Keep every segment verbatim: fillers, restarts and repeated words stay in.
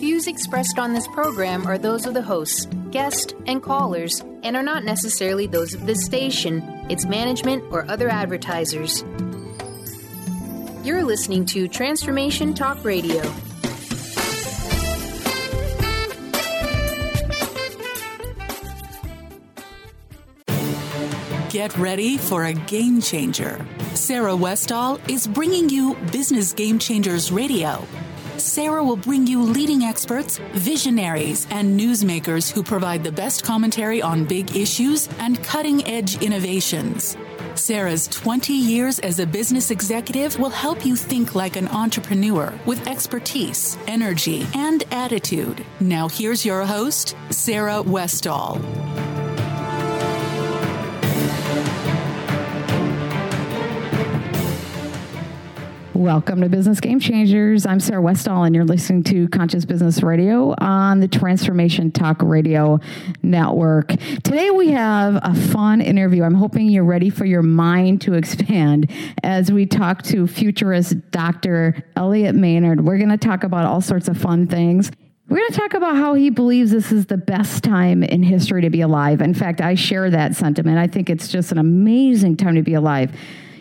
views expressed on this program are those of the hosts, guests, and callers, and are not necessarily those of this station, its management, or other advertisers. You're listening to Transformation Talk Radio. Get ready for a game changer. Sarah Westall is bringing you Business Game Changers Radio. Sarah will bring you leading experts, visionaries, and newsmakers who provide the best commentary on big issues and cutting-edge innovations. Sarah's twenty years as a business executive will help you think like an entrepreneur with expertise, energy, and attitude. Now here's your host, Sarah Westall. Welcome to Business Game Changers. I'm Sarah Westall, and you're listening to Conscious Business Radio on the Transformation Talk Radio Network. Today we have a fun interview. I'm hoping you're ready for your mind to expand as we talk to futurist Doctor Elliot Maynard. We're going to talk about all sorts of fun things. We're going to talk about how he believes this is the best time in history to be alive. In fact, I share that sentiment. I think it's just an amazing time to be alive.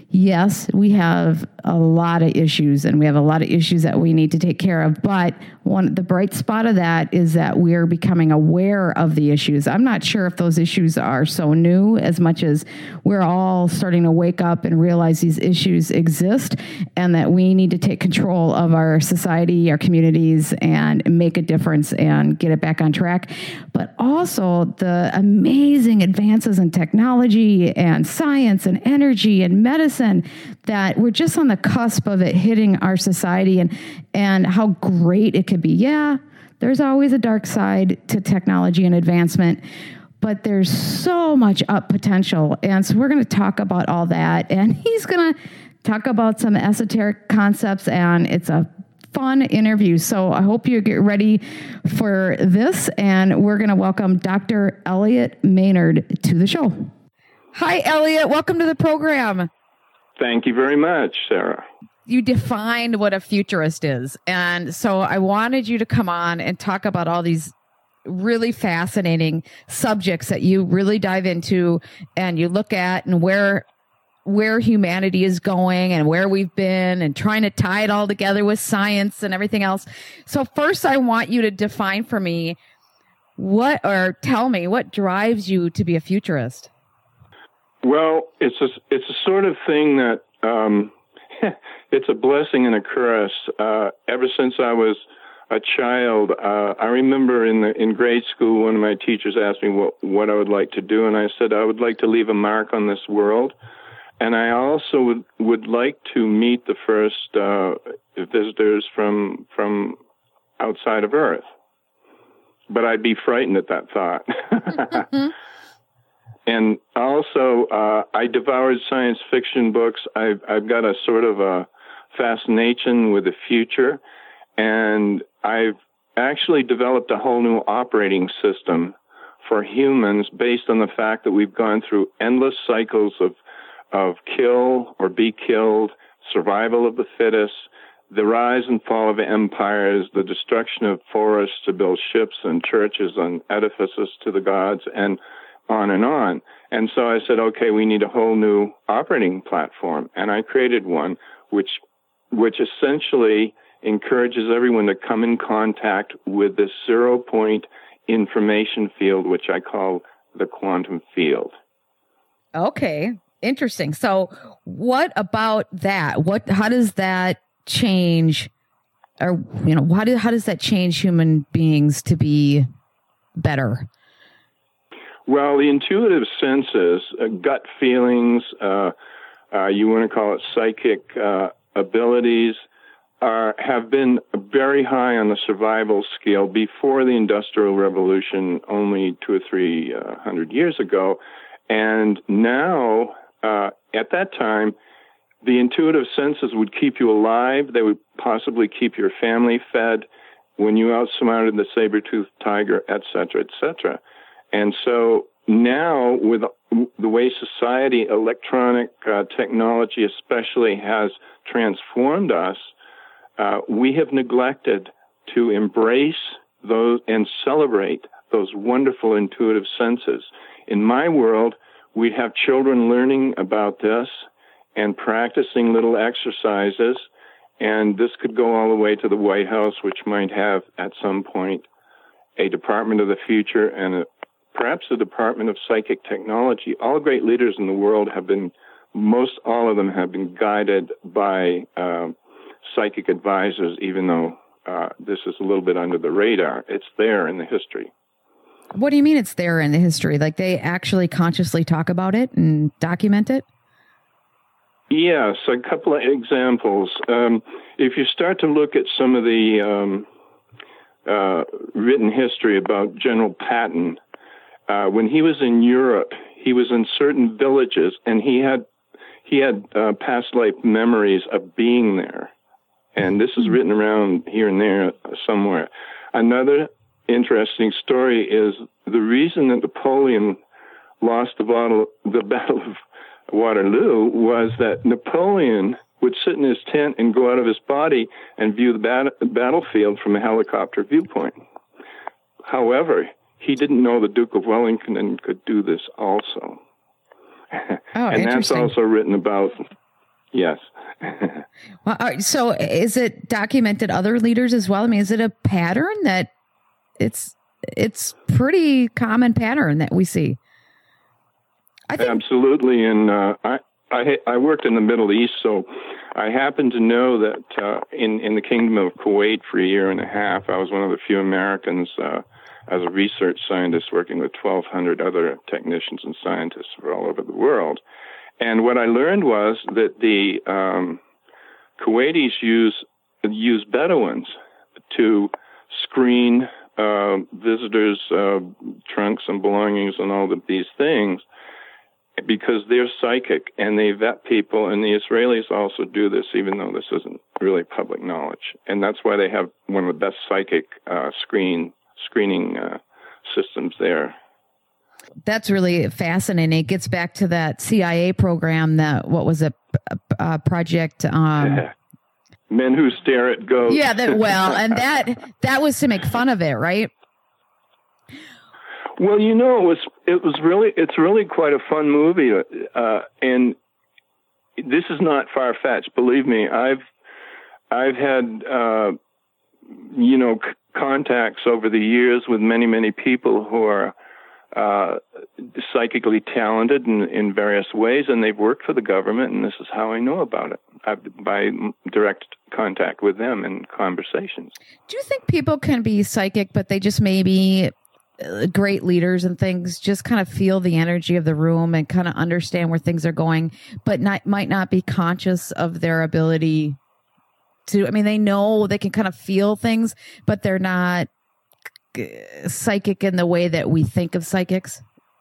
Yes, we have a lot of issues, and we have a lot of issues that we need to take care of. But one, the bright spot of that is that we're becoming aware of the issues. I'm not sure if those issues are so new as much as we're all starting to wake up and realize these issues exist and that we need to take control of our society, our communities, and make a difference and get it back on track. But also the amazing advances in technology and science and energy and medicine that we're just on the cusp of it hitting our society, and and how great it could be. Yeah, there's always a dark side to technology and advancement, but there's so much up potential. And so we're going to talk about all that, and he's going to talk about some esoteric concepts, and it's a fun interview. So I hope you get ready for this, and we're going to welcome Doctor Elliot Maynard to the show. Hi, Elliot. Welcome to the program. Thank you very much, Sarah. You defined what a futurist is. And so I wanted you to come on and talk about all these really fascinating subjects that you really dive into and you look at, and where where humanity is going and where we've been, and trying to tie it all together with science and everything else. So first, I want you to define for me what, or tell me what drives you to be a futurist. Well, it's a, it's a sort of thing that um, it's a blessing and a curse. Uh, ever since I was a child, uh, I remember in the in grade school, one of my teachers asked me what, what I would like to do, and I said I would like to leave a mark on this world, and I also would, would like to meet the first uh, visitors from from outside of Earth. But I'd be frightened at that thought. And also, uh, I devoured science fiction books. I've, I've got a sort of a fascination with the future, and I've actually developed a whole new operating system for humans based on the fact that we've gone through endless cycles of of kill or be killed, survival of the fittest, the rise and fall of empires, the destruction of forests to build ships and churches and edifices to the gods, and on and on. And so I said, okay, we need a whole new operating platform. And I created one which which essentially encourages everyone to come in contact with this zero-point information field, which I call the quantum field. Okay, interesting. So what about that? What? How does that change, or, you know, how, do, how does that change human beings to be better? Well, the intuitive senses, uh, gut feelings, uh, uh, you want to call it psychic uh, abilities, are, have been very high on the survival scale before the Industrial Revolution, only two or three uh, hundred years ago. And now, uh, at that time, the intuitive senses would keep you alive. They would possibly keep your family fed when you outsmarted the saber-toothed tiger, et cetera, et cetera. And so now, with the way society, electronic uh, technology especially, has transformed us, uh, we have neglected to embrace those and celebrate those wonderful intuitive senses. In my world, we have children learning about this and practicing little exercises, and this could go all the way to the White House, which might have at some point a Department of the Future and a, perhaps a Department of Psychic Technology. All great leaders in the world have been, most all of them have been guided by uh, psychic advisors, even though uh, this is a little bit under the radar. It's there in the history. What do you mean it's there in the history? Like they actually consciously talk about it and document it? Yes, a couple of examples. Um, if you start to look at some of the um, uh, written history about General Patton, uh, when he was in Europe, he was in certain villages, and he had he had uh, past life memories of being there. And this is written around here and there somewhere. Another interesting story is the reason that Napoleon lost the battle, the battle of Waterloo was that Napoleon would sit in his tent and go out of his body and view the bat- battlefield from a helicopter viewpoint. However, he didn't know the Duke of Wellington could do this also. Oh, and that's also written about, yes. Well, uh, so is it documented other leaders as well? I mean, is it a pattern that it's, it's pretty common pattern that we see? I think- Absolutely, and uh, I, I I worked in the Middle East, so I happen to know that uh, in in the Kingdom of Kuwait for a year and a half, I was one of the few Americans uh, as a research scientist working with twelve hundred other technicians and scientists from all over the world. And what I learned was that the um, Kuwaitis use use Bedouins to screen uh, visitors' uh, trunks and belongings and all of these things, because they're psychic and they vet people, and the Israelis also do this, even though this isn't really public knowledge. And that's why they have one of the best psychic uh, screen screening uh, systems there. That's really fascinating. It gets back to that C I A program that, what was it, uh, Project... Um, Men Who Stare at Ghosts. Yeah, that well, and that that was to make fun of it, right? Well, you know, it was it was really it's really quite a fun movie, uh, and this is not far fetched. Believe me, I've I've had uh, you know c- contacts over the years with many many people who are uh, psychically talented in, in various ways, and they've worked for the government. And this is how I know about it, I've, by direct contact with them and conversations. Do you think people can be psychic, but they just maybe great leaders and things just kind of feel the energy of the room and kind of understand where things are going, but not, might not be conscious of their ability to, I mean, they know they can kind of feel things, but they're not psychic in the way that we think of psychics?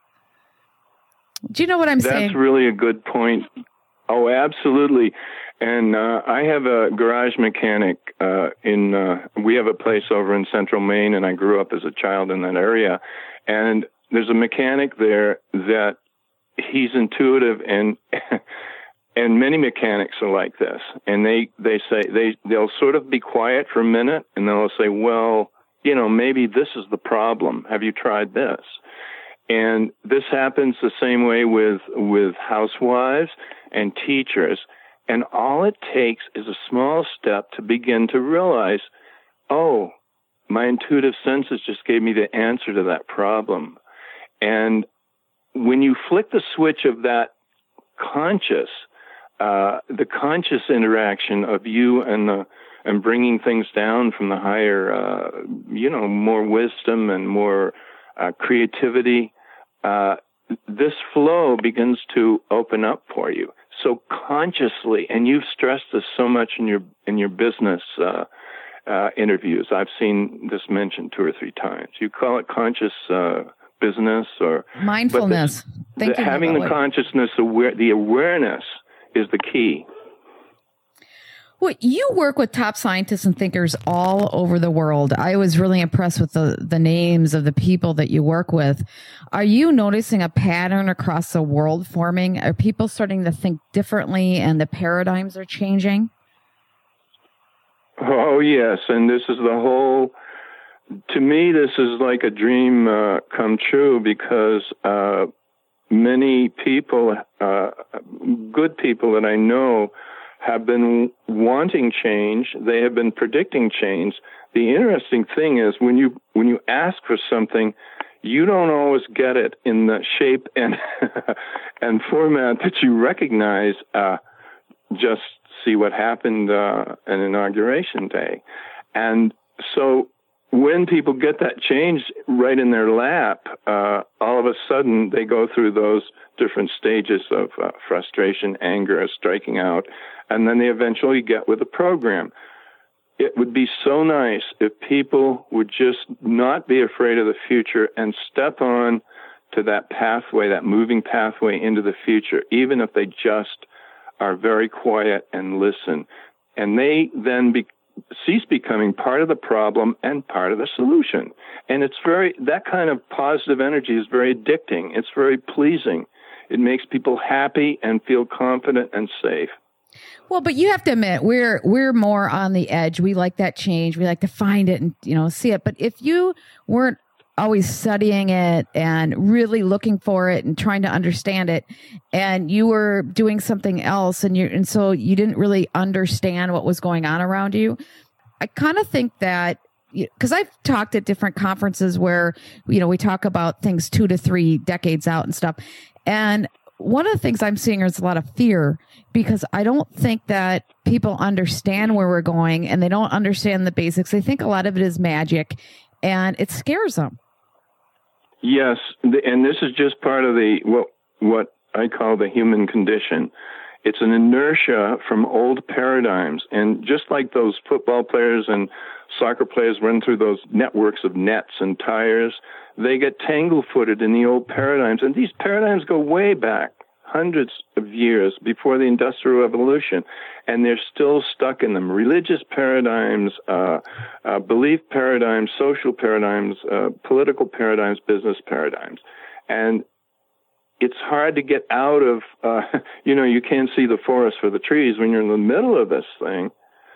Do you know what I'm That's saying? That's really a good point. Oh, absolutely. And uh, I have a garage mechanic uh, in, uh, we have a place over in Central Maine, and I grew up as a child in that area. And there's a mechanic there that he's intuitive, and and many mechanics are like this. And they, they say, they, they'll sort of be quiet for a minute, and they'll say, well, you know, maybe this is the problem. Have you tried this? And this happens the same way with with housewives and teachers. And all it takes is a small step to begin to realize, oh, my intuitive senses just gave me the answer to that problem. And when you flick the switch of that conscious, uh, the conscious interaction of you and the and bringing things down from the higher, uh, you know, more wisdom and more uh, creativity, uh, this flow begins to open up for you. So consciously, and you've stressed this so much in your in your business uh, uh, interviews. I've seen this mentioned two or three times. You call it conscious uh, business or mindfulness. The, Thank the, you. Having the consciousness, aware, the awareness is the key. Well, you work with top scientists and thinkers all over the world. I was really impressed with the, the names of the people that you work with. Are you noticing a pattern across the world forming? Are people starting to think differently and the paradigms are changing? Oh, yes. And this is the whole, to me, this is like a dream uh, come true, because uh, many people, uh, good people that I know, have been wanting change. They have been predicting change. The interesting thing is when you when you ask for something, you don't always get it in the shape and and format that you recognize. Uh, just see what happened uh, on Inauguration Day. And so when people get that change right in their lap, uh, all of a sudden they go through those different stages of uh, frustration, anger, striking out, and then they eventually get with the program. It would be so nice if people would just not be afraid of the future and step on to that pathway, that moving pathway into the future, even if they just are very quiet and listen. And they then be, cease becoming part of the problem and part of the solution. And it's very, that kind of positive energy is very addicting. It's very pleasing. It makes people happy and feel confident and safe. Well, but you have to admit, we're we're more on the edge. We like that change. We like to find it and, you know, see it. But if you weren't always studying it and really looking for it and trying to understand it, and you were doing something else, and you and so you didn't really understand what was going on around you, I kind of think that, because I've talked at different conferences where, you know, we talk about things two to three decades out and stuff, and one of the things I'm seeing is a lot of fear, because I don't think that people understand where we're going, and they don't understand the basics. They think a lot of it is magic, and it scares them. Yes, and this is just part of the what what I call the human condition. It's an inertia from old paradigms, and just like those football players and soccer players run through those networks of nets and tires, they get tangle-footed in the old paradigms, and these paradigms go way back, hundreds of years before the Industrial Revolution, and they're still stuck in them. Religious paradigms, uh, uh, belief paradigms, social paradigms, uh, political paradigms, business paradigms. And it's hard to get out of, uh, you know, you can't see the forest for the trees when you're in the middle of this thing.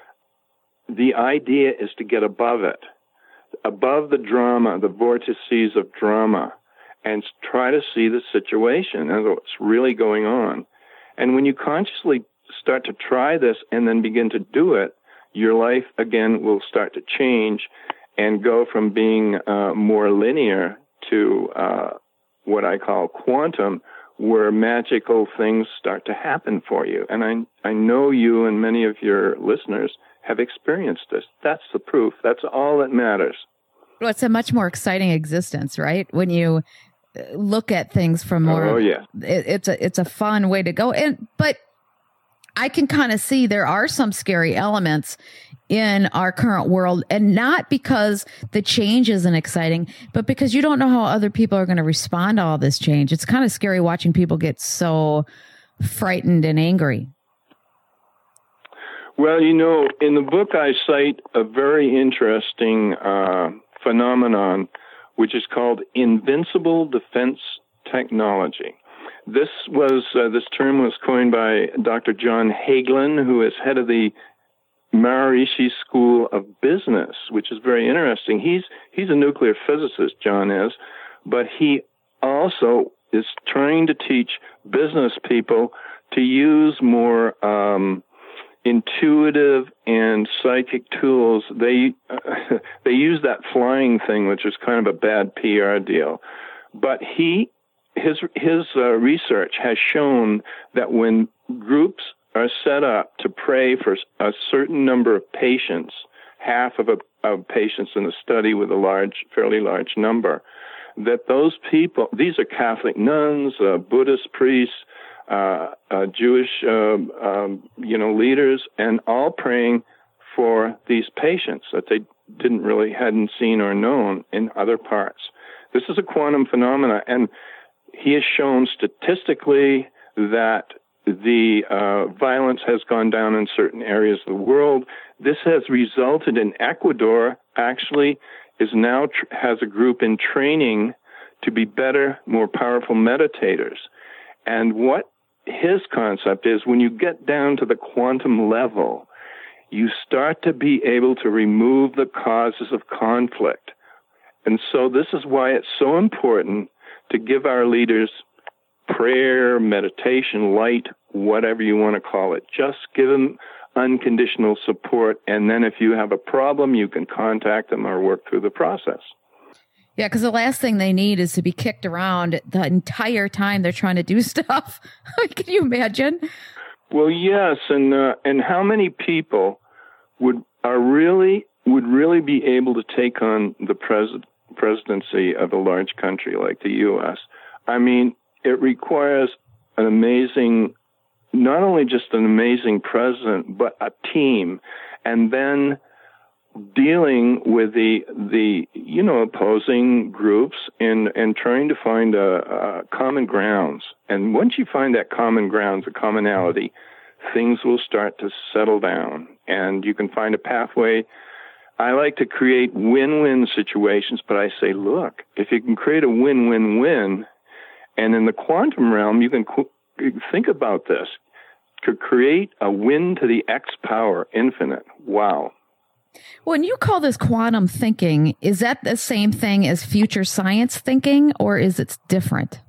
The idea is to get above it, above the drama, the vortices of drama, and try to see the situation and what's really going on. And when you consciously start to try this and then begin to do it, your life, again, will start to change and go from being uh, more linear to uh, what I call quantum, where magical things start to happen for you. And I, I know you and many of your listeners have experienced this. That's the proof. That's all that matters. Well, it's a much more exciting existence, right? When you look at things from more, oh yeah, it, it's a it's a fun way to go. And but I can kind of see there are some scary elements in our current world, and not because the change isn't exciting, but because you don't know how other people are going to respond to all this change. It's kind of scary watching people get so frightened and angry. Well, you know, in the book I cite a very interesting uh, phenomenon, which is called invincible defense technology. This was uh, this term was coined by Doctor John Hagelin, who is head of the Maharishi School of Business, which is very interesting. He's he's a nuclear physicist, John is, but he also is trying to teach business people to use more um, intuitive and psychic tools. They uh, they use that flying thing, which is kind of a bad P R deal. But he his his uh, research has shown that when groups are set up to pray for a certain number of patients, half of a, of patients in the study with a large, fairly large number, that those people, these are Catholic nuns, uh, Buddhist priests, Uh, uh, Jewish, uh, um, you know, leaders, and all praying for these patients that they didn't really hadn't seen or known in other parts. This is a quantum phenomena, and he has shown statistically that the uh, violence has gone down in certain areas of the world. This has resulted in Ecuador actually is now tr- has a group in training to be better, more powerful meditators. And what his concept is, when you get down to the quantum level, you start to be able to remove the causes of conflict. And so this is why it's so important to give our leaders prayer, meditation, light, whatever you want to call it. Just give them unconditional support. And then if you have a problem, you can contact them or work through the process. Yeah, because the last thing they need is to be kicked around the entire time they're trying to do stuff. Can you imagine? Well, yes. And uh, and how many people would are really would really be able to take on the pres- presidency of a large country like the U S? I mean, it requires an amazing, not only just an amazing president, but a team. And then dealing with the, the you know, opposing groups and, and trying to find a, a common grounds. And once you find that common grounds, a commonality, things will start to settle down. And you can find a pathway. I like to create win-win situations, but I say, look, if you can create a win-win-win, and in the quantum realm, you can qu- think about this, to create a win to the X power, infinite. Wow. When you call this quantum thinking, is that the same thing as future science thinking, or is it different?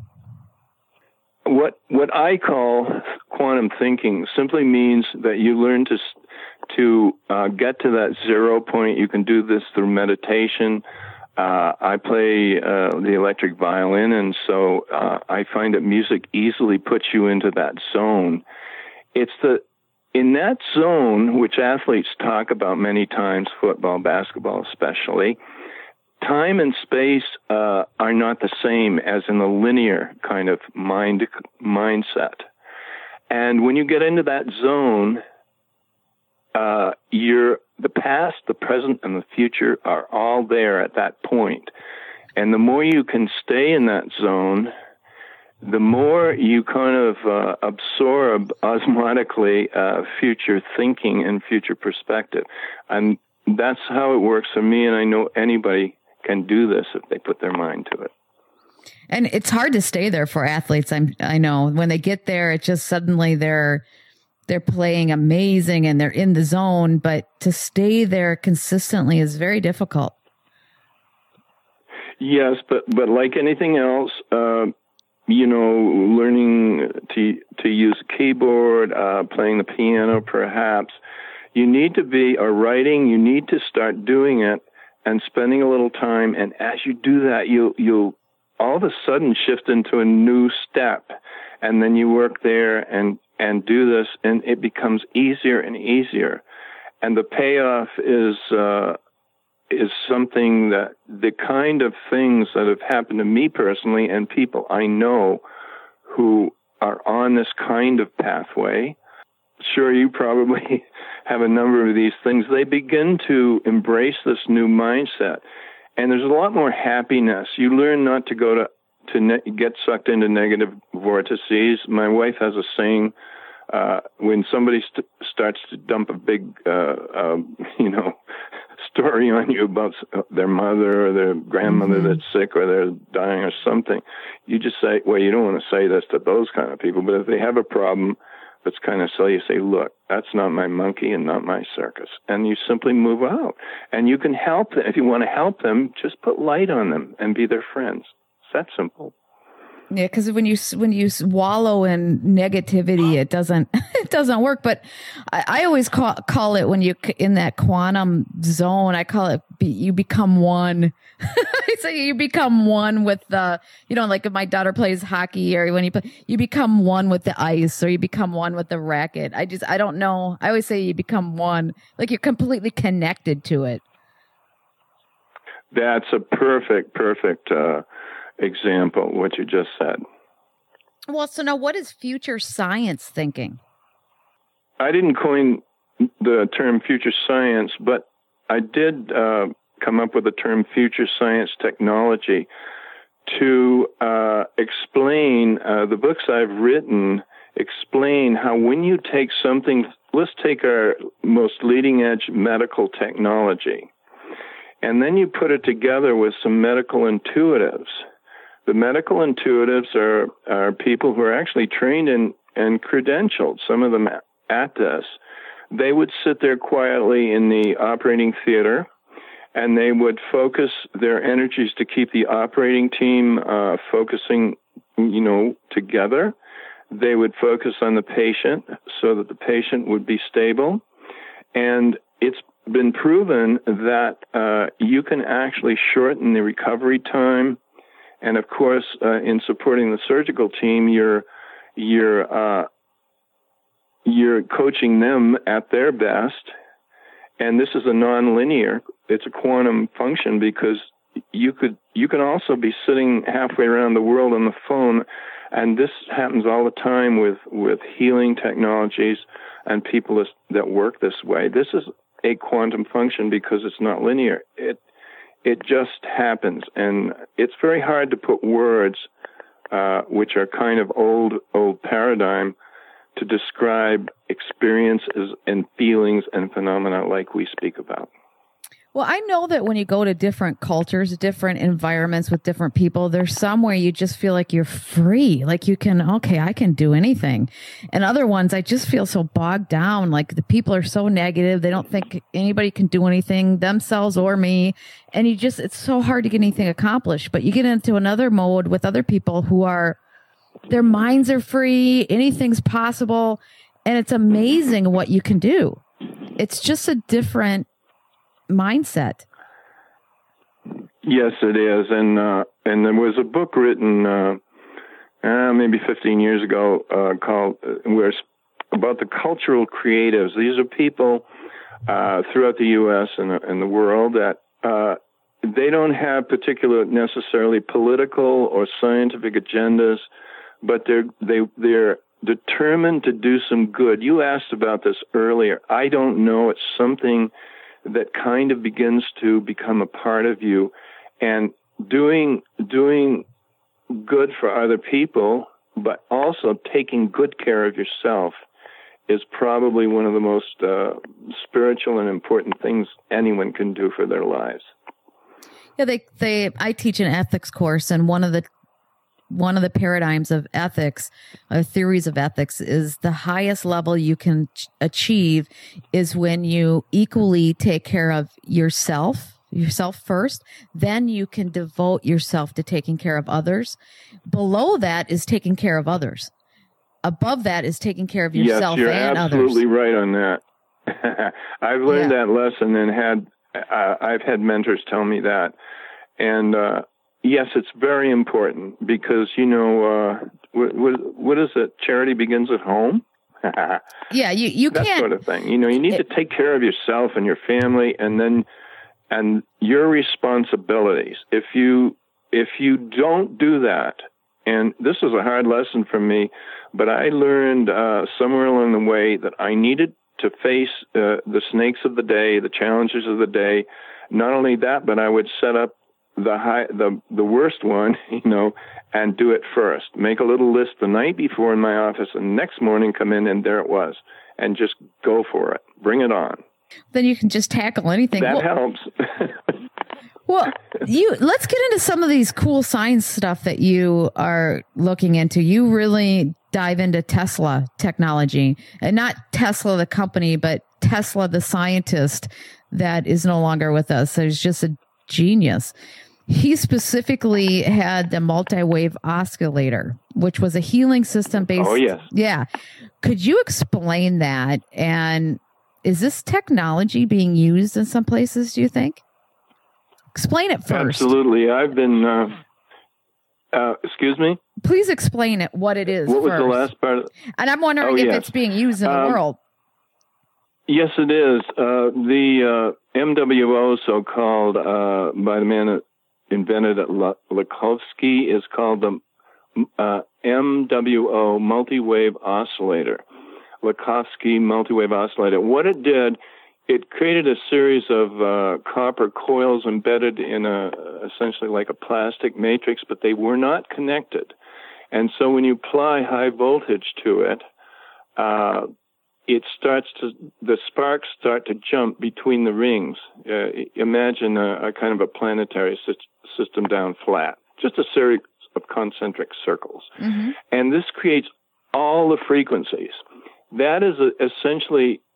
What what I call quantum thinking simply means that you learn to to uh, get to that zero point. You can do this through meditation. Uh, I play uh, the electric violin, and so uh, I find that music easily puts you into that zone. It's the in that zone, which athletes talk about many times, football, basketball especially, time and space uh, are not the same as in the linear kind of mind mindset. And when you get into that zone, uh, you're the past, the present, and the future are all there at that point. And the more you can stay in that zone, the more you kind of uh, absorb osmotically uh, future thinking and future perspective. And that's how it works for me, and I know anybody can do this if they put their mind to it. And it's hard to stay there for athletes. I'm, I know when they get there, it just suddenly they're they're playing amazing and they're in the zone, but to stay there consistently is very difficult. Yes, but but like anything else, uh, you know, learning to to use a keyboard, uh, playing the piano, perhaps, you need to be, or writing, you need to start doing it and spending a little time. And as you do that, you'll you'll all of a sudden shift into a new step, and then you work there and and do this, and it becomes easier and easier. And the payoff is uh, is something that the kind of things that have happened to me personally and people I know who are on this kind of pathway. Sure, you probably have a number of these things. They begin to embrace this new mindset. And there's a lot more happiness. You learn not to go to, to ne- get sucked into negative vortices. My wife has a saying, uh, when somebody st- starts to dump a big, uh, uh, you know, story on you about their mother or their grandmother mm-hmm. that's sick or they're dying or something, you just say, well, you don't want to say this to those kind of people. But if they have a problem that's kind of silly, you say, look, that's not my monkey and not my circus. And you simply move out. And you can help them. If you want to help them, just put light on them and be their friends. It's that simple. Yeah, because when you when you wallow in negativity, it doesn't it doesn't work. But I, I always call call it when you in that quantum zone. I call it be, you become one. I say you become one with the, you know, like if my daughter plays hockey or when you play, you become one with the ice or you become one with the racket. I just I don't know. I always say you become one, like you're completely connected to it. That's a perfect, perfect. Uh, example, what you just said. Well, so now what is future science thinking? I didn't coin the term future science, but I did uh, come up with the term future science technology to uh, explain uh, the books I've written, explain how when you take something, let's take our most leading edge medical technology, and then you put it together with some medical intuitives. The medical intuitives are, are people who are actually trained and, and credentialed, some of them at this. they would sit there quietly in the operating theater, and they would focus their energies to keep the operating team uh, focusing, you know, together. They would focus on the patient so that the patient would be stable. And it's been proven that uh, you can actually shorten the recovery time. And of course, uh, in supporting the surgical team, you're you're uh, you're coaching them at their best. And this is a nonlinear. It's a quantum function, because you could you can also be sitting halfway around the world on the phone, and this happens all the time with, with healing technologies and people that work this way. This is a quantum function because it's not linear. It it just happens, and it's very hard to put words, uh, which are kind of old old paradigm, to describe experiences and feelings and phenomena like we speak about. Well, I know that when you go to different cultures, different environments with different people, there's some where you just feel like you're free, like you can, okay, I can do anything. And other ones, I just feel so bogged down, like the people are so negative. They don't think anybody can do anything, themselves or me. And you just, it's so hard to get anything accomplished. But you get into another mode with other people who are, their minds are free, anything's possible. And it's amazing what you can do. It's just a different mindset. Yes, it is. And uh, and there was a book written uh, uh, maybe fifteen years ago uh, called uh, where about the cultural creatives. These are people uh, throughout the U S and, and the world that uh, they don't have particular necessarily political or scientific agendas, but they're they they're determined to do some good. You asked about this earlier. I don't know. It's something that kind of begins to become a part of you, and doing doing good for other people, but also taking good care of yourself is probably one of the most uh, spiritual and important things anyone can do for their lives. Yeah, they they I teach an ethics course, and one of the one of the paradigms of ethics, uh, theories of ethics, is the highest level you can ch- achieve is when you equally take care of yourself, yourself first, then you can devote yourself to taking care of others. Below that is taking care of others. Above that is taking care of yourself yes, you're and others. Absolutely right on that. I've learned yeah. that lesson and had uh, I've had mentors tell me that. And uh yes, it's very important because, you know, uh, what, what, what is it? Charity begins at home. yeah, you, you that can't. That sort of thing. You know, you need it, to take care of yourself and your family, and then and your responsibilities. If you if you don't do that, and this is a hard lesson for me, but I learned uh, somewhere along the way that I needed to face uh, the snakes of the day, the challenges of the day. Not only that, but I would set up the high, the the worst one, you know, and do it first. Make a little list the night before in my office, and next morning come in, and there it was, and just go for it. Bring it on. Then you can just tackle anything. That well, helps. well, you let's get into some of these cool science stuff that you are looking into. You really dive into Tesla technology, and not Tesla the company, but Tesla the scientist that is no longer with us. So he's just a genius. He specifically had the multi-wave oscillator, which was a healing system based. Oh, yes. Yeah. Could you explain that? And is this technology being used in some places, do you think? Explain it first. Absolutely. I've been, uh, uh, excuse me? Please explain it, what it is What was first. the last part? Of, and I'm wondering oh, if yes. it's being used in um, the world. Yes, it is. Uh, the uh, M W O, so-called, uh, by the man that invented it, Lakhovsky, is called the uh, M W O, multi-wave oscillator. Lakhovsky multi-wave oscillator. What it did, it created a series of uh, copper coils embedded in a essentially like a plastic matrix, but they were not connected. And so when you apply high voltage to it, uh, it starts to, the sparks start to jump between the rings. Uh, imagine a, a kind of a planetary sy- system down flat, just a series of concentric circles. Mm-hmm. And this creates all the frequencies. That is a, essentially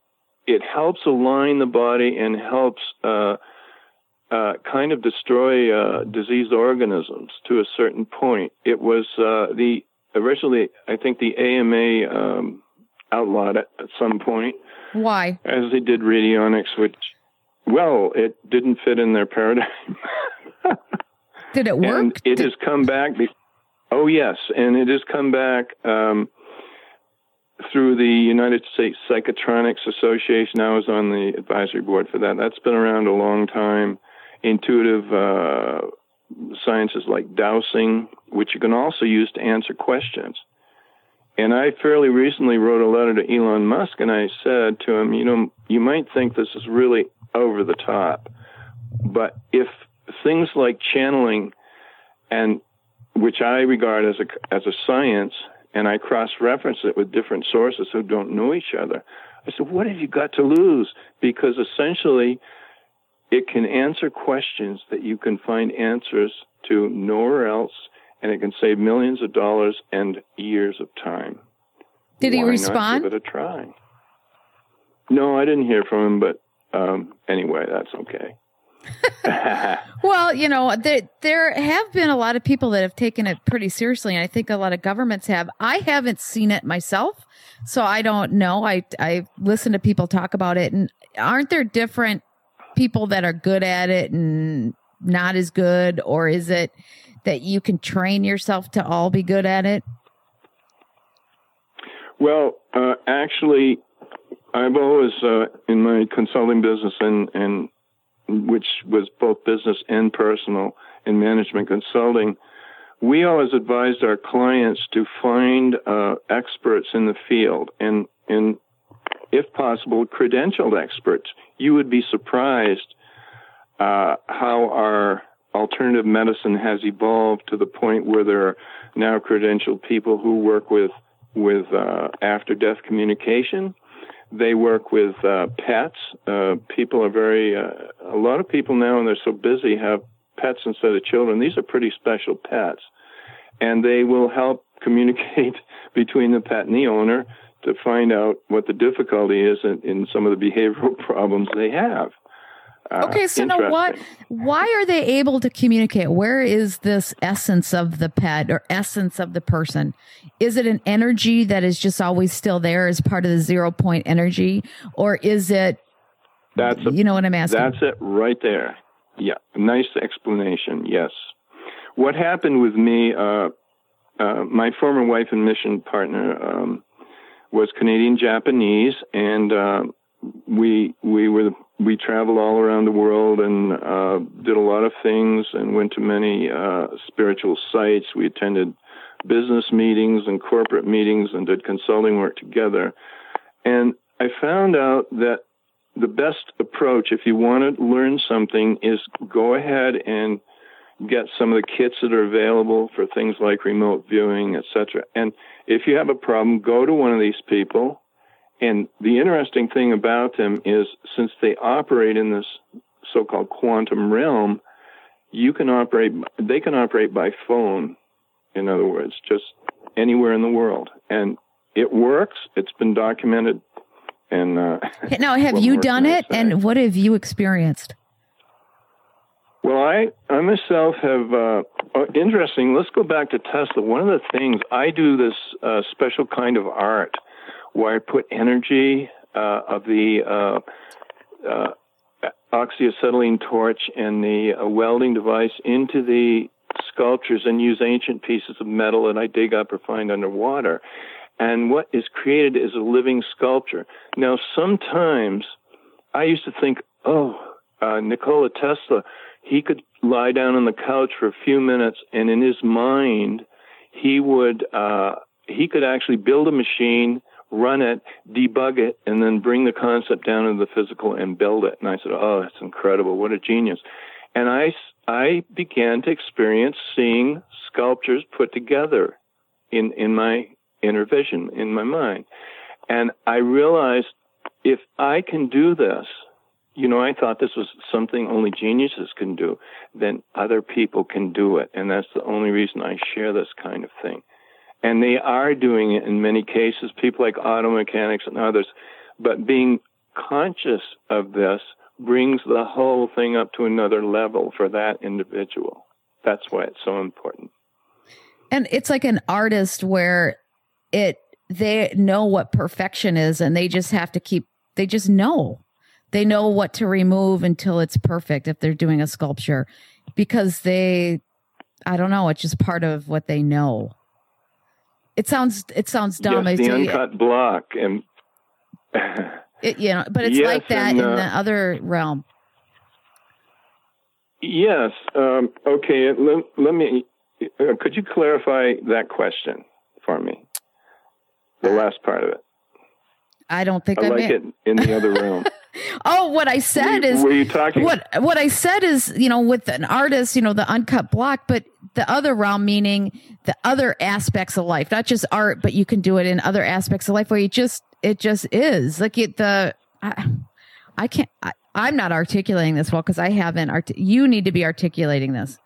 it helps align the body and helps uh, uh, kind of destroy uh, diseased organisms to a certain point. It was uh, the originally, I think, the A M A um, outlawed it at some point. Why? As they did radionics, which, well, it didn't fit in their paradigm. Did it work? And it did... has come back. Be- oh, yes. And it has come back um, through the United States Psychotronics Association. I was on the advisory board for that. That's been around a long time. Intuitive uh, sciences like dowsing, which you can also use to answer questions. And I fairly recently wrote a letter to Elon Musk, and I said to him, you know, you might think this is really over the top, but if things like channeling, and which I regard as a as a science, and I cross-reference it with different sources who don't know each other, I said, what have you got to lose? Because essentially, it can answer questions that you can find answers to nowhere else, and it can save millions of dollars and years of time. Did he Why respond? Not give it a try. No, I didn't hear from him, but um, anyway, that's okay. Well, you know, there, there have been a lot of people that have taken it pretty seriously, and I think a lot of governments have. I haven't seen it myself, so I don't know. I I listen to people talk about it, and aren't there different people that are good at it and not as good, or is it that you can train yourself to all be good at it? Well, uh, actually, I've always, uh, in my consulting business, and, and which was both business and personal in management consulting, we always advised our clients to find uh, experts in the field, and, and if possible, credentialed experts. You would be surprised uh, how our alternative medicine has evolved to the point where there are now credentialed people who work with with uh, after-death communication. They work with uh, pets. Uh, people are very, uh, a lot of people now, and they're so busy, have pets instead of children. These are pretty special pets. And they will help communicate between the pet and the owner to find out what the difficulty is in, in some of the behavioral problems they have. Uh, okay, so now what, why are they able to communicate? Where is this essence of the pet or essence of the person? Is it an energy that is just always still there as part of the zero point energy? Or is it, that's a, you know what I'm asking? That's it right there. Yeah, nice explanation, yes. What happened with me, uh, uh, my former wife and mission partner um, was Canadian-Japanese, and uh, we we were we traveled all around the world and uh, did a lot of things and went to many uh, spiritual sites. We attended business meetings and corporate meetings and did consulting work together. And I found out that the best approach, if you want to learn something, is go ahead and get some of the kits that are available for things like remote viewing, et cetera. And if you have a problem, go to one of these people. And the interesting thing about them is, since they operate in this so-called quantum realm, you can operate, they can operate by phone, in other words, just anywhere in the world. And it works. It's been documented. And uh, now, have you done it? And what have you experienced? Well, I, I myself have, uh, uh, interesting, let's go back to Tesla. One of the things, I do this uh, special kind of art where I put energy uh, of the uh, uh, oxyacetylene torch and the uh, welding device into the sculptures and use ancient pieces of metal that I dig up or find underwater. And what is created is a living sculpture. Now, sometimes I used to think, oh, uh, Nikola Tesla, he could lie down on the couch for a few minutes, and in his mind, he would uh, he could actually build a machine, run it, debug it, and then bring the concept down into the physical and build it. And I said, oh, that's incredible. What a genius. And I, I began to experience seeing sculptures put together in, in my inner vision, in my mind. And I realized, if I can do this, you know, I thought this was something only geniuses can do, then other people can do it. And that's the only reason I share this kind of thing. And they are doing it in many cases, people like auto mechanics and others. But being conscious of this brings the whole thing up to another level for that individual. That's why it's so important. And it's like an artist where it they know what perfection is, and they just have to keep, they just know. They know what to remove until it's perfect if they're doing a sculpture, because they, I don't know, it's just part of what they know. It sounds it sounds dumb. Yes, the uncut block. and it, you know, but it's yes, like that and, uh, in the other realm. Yes. Um, okay. Let, let me. Uh, could you clarify that question for me? The last part of it. I don't think I, I like made... it in the other room. Oh, what I said were you, is. Were you talking? What What I said is, you know, with an artist, you know, the uncut block, but the other realm, meaning the other aspects of life, not just art, but you can do it in other aspects of life where you just, it just is like it, the, I, I can't, I, I'm not articulating this well because I haven't, art- you need to be articulating this.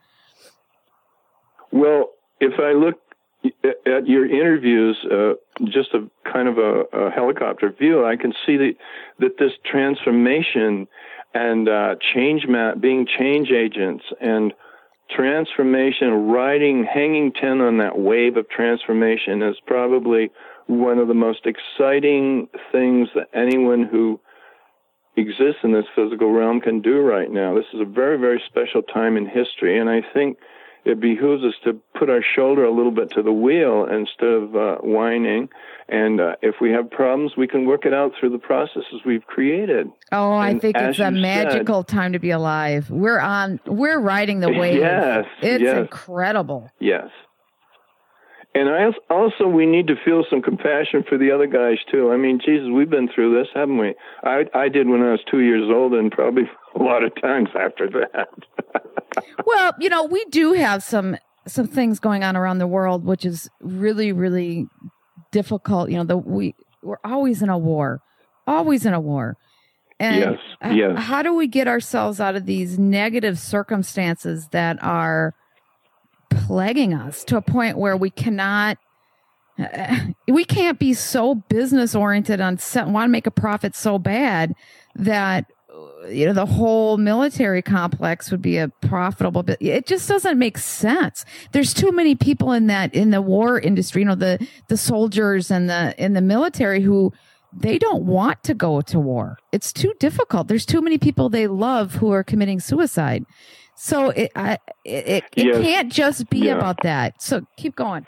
Well, if I look at your interviews, uh, just a kind of a, a helicopter view, I can see that, that this transformation and uh, change ma- being change agents and transformation, riding, hanging ten on that wave of transformation is probably one of the most exciting things that anyone who exists in this physical realm can do right now. This is a very, very special time in history, and I think it behooves us to put our shoulder a little bit to the wheel instead of uh, whining. And uh, if we have problems, we can work it out through the processes we've created. Oh, I and think it's a magical said, time to be alive. We're on, we're riding the wave. Yes. It's yes. incredible. Yes. And I also, we need to feel some compassion for the other guys, too. I mean, Jesus, we've been through this, haven't we? I, I did when I was two years old and probably a lot of times after that. Well, you know, we do have some some things going on around the world, which is really, really difficult. You know, the we, we're always in a war, always in a war. And yes, h- yes. how do we get ourselves out of these negative circumstances that are plaguing us to a point where we cannot, uh, we can't be so business oriented on set, want to make a profit so bad that, you know, the whole military complex would be a profitable bit. It just doesn't make sense. There's too many people in that, in the war industry, you know, the, the soldiers and the, in the military who they don't want to go to war. It's too difficult. There's too many people they love who are committing suicide. So it I, it, it, it yes. can't just be yeah. about that. So keep going.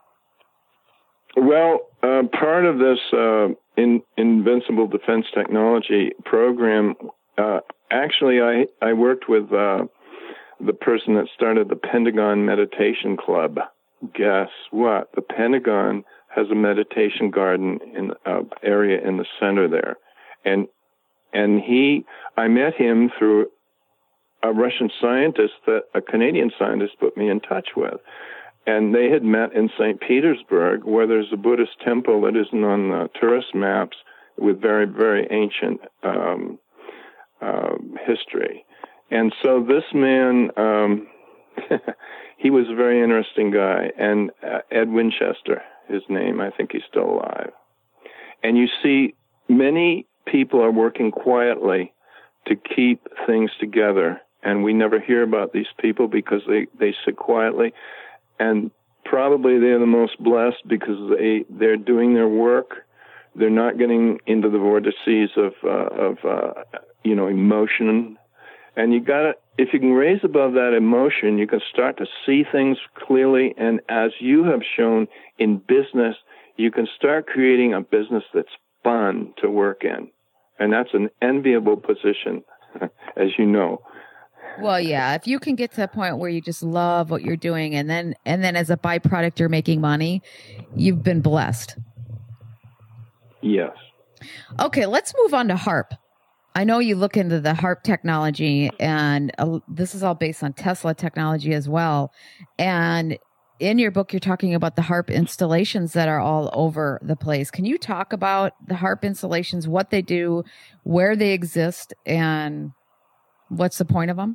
Well, uh, part of this uh, in, Invincible Defense Technology program, uh, actually, I, I worked with uh, the person that started the Pentagon Meditation Club. Guess what? The Pentagon has a meditation garden in uh, area in the center there, and and he, I met him through a Russian scientist that a Canadian scientist put me in touch with. And they had met in Saint Petersburg, where there's a Buddhist temple that isn't on the tourist maps with very, very ancient um, uh, history. And so this man, um, he was a very interesting guy. And uh, Ed Winchester, his name, I think he's still alive. And you see, many people are working quietly to keep things together. And we never hear about these people because they, they sit quietly. And probably they're the most blessed because they, they're doing their work. They're not getting into the vortices of, uh, of uh, you know, emotion. And you gotta, if you can raise above that emotion, you can start to see things clearly. And as you have shown in business, you can start creating a business that's fun to work in. And that's an enviable position, as you know. Well, yeah, if you can get to a point where you just love what you're doing and then and then as a byproduct you're making money, you've been blessed. Yes. Okay, let's move on to HAARP. I know you look into the HAARP technology, and uh, this is all based on Tesla technology as well. And in your book, you're talking about the HAARP installations that are all over the place. Can you talk about the HAARP installations, what they do, where they exist, and what's the point of them?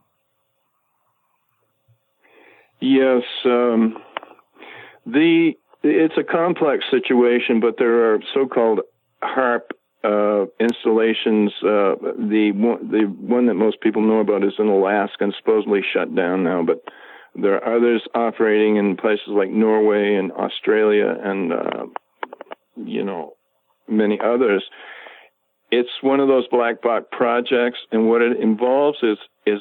Yes. Um, the it's a complex situation, but there are so-called HAARP uh, installations. Uh, the one, the one that most people know about is in Alaska and supposedly shut down now, but there are others operating in places like Norway and Australia and, uh, you know, many others. It's one of those black box projects, and what it involves is is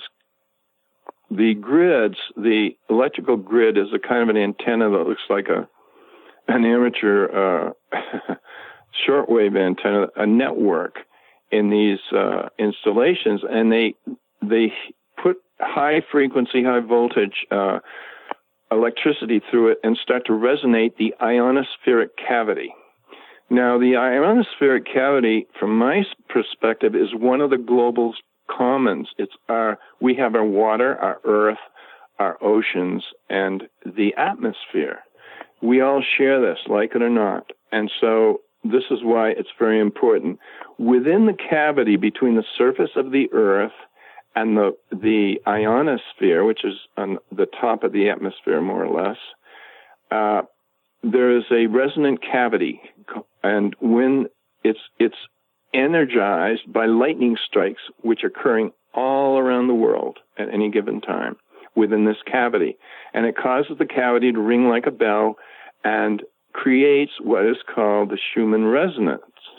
the grids. The electrical grid is a kind of an antenna that looks like a an amateur uh, shortwave antenna, a network in these uh, installations, and they they put high frequency, high voltage uh, electricity through it and start to resonate the ionospheric cavity. Now, the ionospheric cavity, from my perspective, is one of the global commons. It's our, we have our water, our earth, our oceans, and the atmosphere. We all share this, like it or not. And so this is why it's very important. Within the cavity between the surface of the earth and the, the ionosphere, which is on the top of the atmosphere, more or less, uh, there is a resonant cavity, and when it's it's energized by lightning strikes, which are occurring all around the world at any given time within this cavity, and it causes the cavity to ring like a bell and creates what is called the Schumann resonance.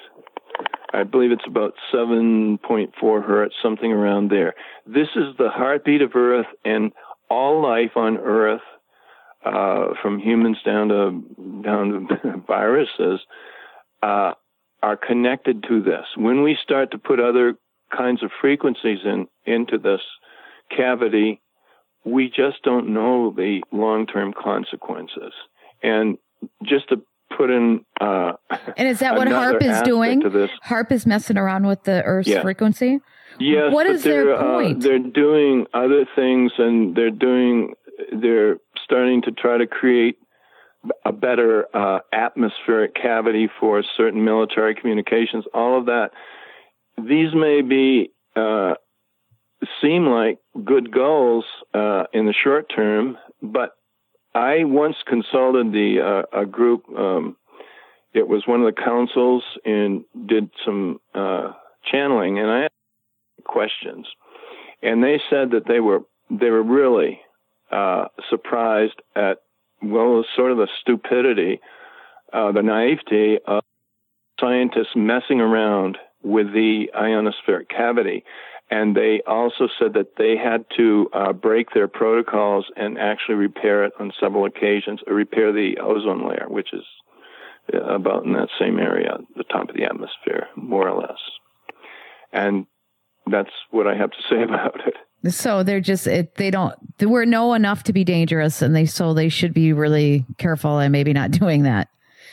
I believe it's about seven point four hertz, something around there. This is the heartbeat of Earth, and all life on Earth, Uh, from humans down to down to viruses, uh, are connected to this. When we start to put other kinds of frequencies in into this cavity, we just don't know the long-term consequences. And just to put in, uh, and is that what HAARP is doing? HAARP is messing around with the Earth's yeah. frequency. Yes, what is their point? Uh, they're doing other things, and they're doing they're starting to try to create a better uh, atmospheric cavity for certain military communications, all of that. These may be, uh, seem like good goals uh, in the short term, but I once consulted the uh, a group, um, it was one of the councils, and did some uh, channeling, and I asked questions. And they said that they were they were really Uh, surprised at, well, sort of the stupidity, uh, the naivety of scientists messing around with the ionospheric cavity. And they also said that they had to uh, break their protocols and actually repair it on several occasions, or repair the ozone layer, which is about in that same area, the top of the atmosphere, more or less. And that's what I have to say about it. So they're just, it, they don't, they were know enough to be dangerous, and they, so they should be really careful and maybe not doing that.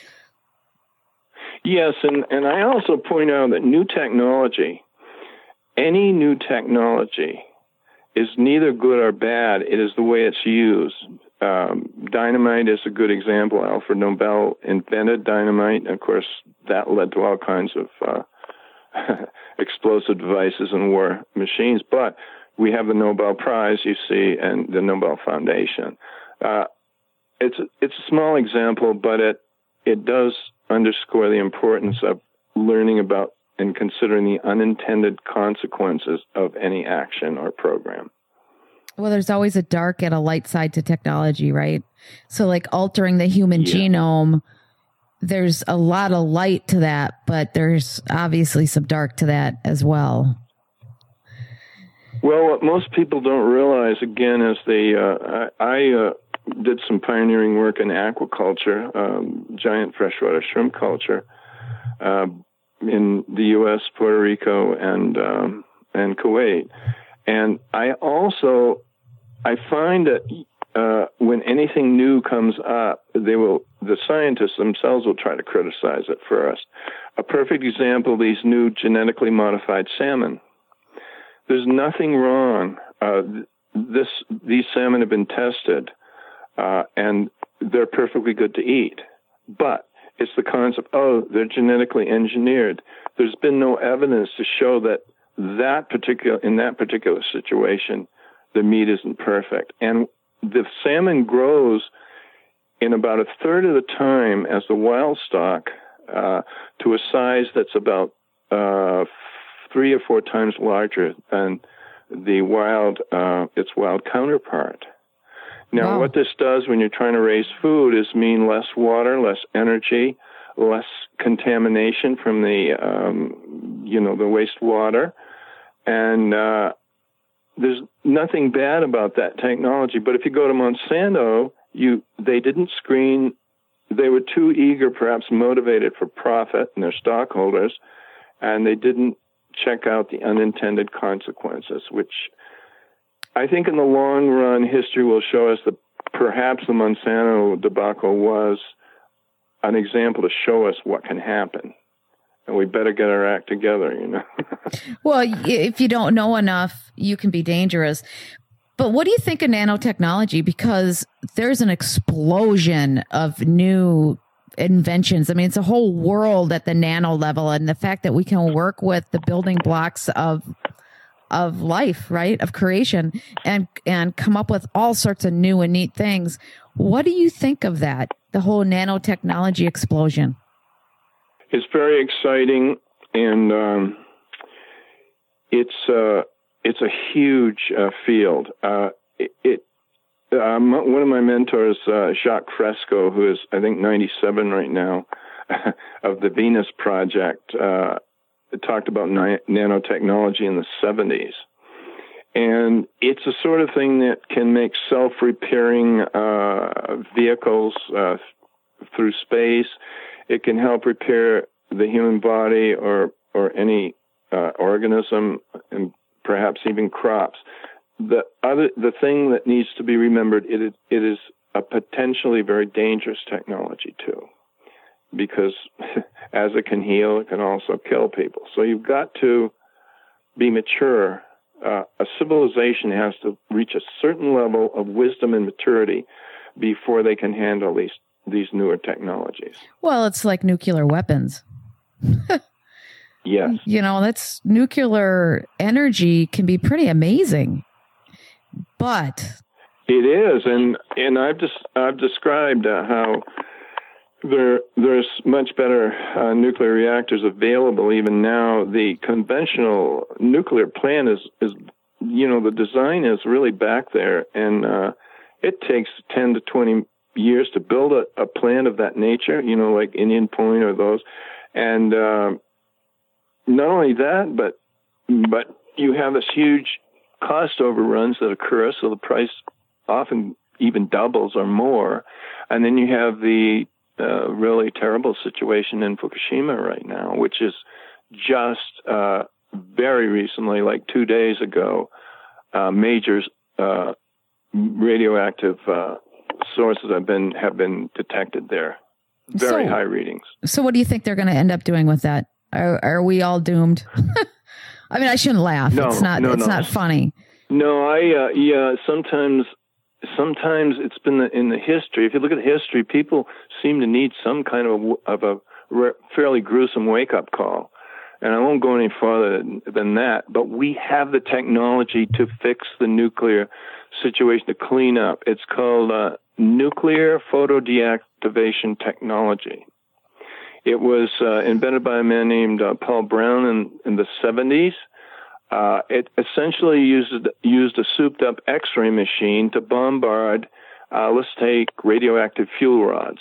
Yes. And, and I also point out that new technology, any new technology, is neither good or bad. It is the way it's used. Um, dynamite is a good example. Alfred Nobel invented dynamite. And of course, that led to all kinds of uh, explosive devices and war machines. But we have the Nobel Prize, you see, and the Nobel Foundation. Uh, it's it's a small example, but it it does underscore the importance of learning about and considering the unintended consequences of any action or program. Well, there's always a dark and a light side to technology, right? So, like altering the human yeah. genome, there's a lot of light to that, but there's obviously some dark to that as well. Well, what most people don't realize, again, is the uh, I, I uh, did some pioneering work in aquaculture, um, giant freshwater shrimp culture, uh, in the U S, Puerto Rico, and um, and Kuwait. And I also I find that uh, when anything new comes up, they will the scientists themselves will try to criticize it first. A perfect example: these new genetically modified salmon. There's nothing wrong. Uh, this these salmon have been tested, uh, and they're perfectly good to eat. But it's the concept, oh, they're genetically engineered. There's been no evidence to show that that particular in that particular situation, the meat isn't perfect. And the salmon grows in about a third of the time as the wild stock uh, to a size that's about uh, three or four times larger than the wild, uh, its wild counterpart. Now, wow. what this does when you're trying to raise food is mean less water, less energy, less contamination from the, um, you know, the wastewater. And uh, there's nothing bad about that technology. But if you go to Monsanto, you they didn't screen. They were too eager, perhaps motivated for profit and their stockholders, and they didn't check out the unintended consequences, which I think in the long run, history will show us that perhaps the Monsanto debacle was an example to show us what can happen. And we better get our act together, you know. Well, if you don't know enough, you can be dangerous. But what do you think of nanotechnology? Because there's an explosion of new inventions. I mean, it's a whole world at the nano level, and the fact that we can work with the building blocks of of life, right, of creation, and and come up with all sorts of new and neat things. What do you think of that, the whole nanotechnology explosion? It's very exciting, and um, it's uh, it's a huge uh, field. Uh, it, it um, one of my mentors, uh, Jacques Fresco, who is I think ninety-seven right now, of the Venus Project, uh, talked about ni- nanotechnology in the seventies. And it's a sort of thing that can make self-repairing uh, vehicles uh, through space. It can help repair the human body or or any uh, organism, and perhaps even crops. The other, the thing that needs to be remembered, it is, it is a potentially very dangerous technology too, because as it can heal, it can also kill people. So you've got to be mature. Uh, a civilization has to reach a certain level of wisdom and maturity before they can handle these these newer technologies. Well, it's like nuclear weapons. Yes. You know, that's nuclear energy can be pretty amazing. But it is, and and I've just I've described uh, how there there's much better uh, nuclear reactors available even now. The conventional nuclear plant is is you know the design is really back there, and uh, it takes ten to twenty years to build a, a plant of that nature. You know, like Indian Point or those, and uh, not only that, but but you have this huge cost overruns that occur, so the price often even doubles or more. And then you have the uh, really terrible situation in Fukushima right now, which is just uh, very recently, like two days ago, uh, major uh, radioactive uh, sources have been have been detected there. Very so, high readings. So what do you think they're going to end up doing with that? Are, are we all doomed? I mean, I shouldn't laugh. No, it's not. no, it's no. not funny. No, I uh, yeah. Sometimes, sometimes it's been the, in the history. If you look at history, people seem to need some kind of a, of a re- fairly gruesome wake up call. And I won't go any farther than, than that. But we have the technology to fix the nuclear situation, to clean up. It's called uh, nuclear photodeactivation technology. It was uh, invented by a man named uh, Paul Brown in, in the seventies. Uh, it essentially used, used a souped-up X-ray machine to bombard, uh, let's take radioactive fuel rods.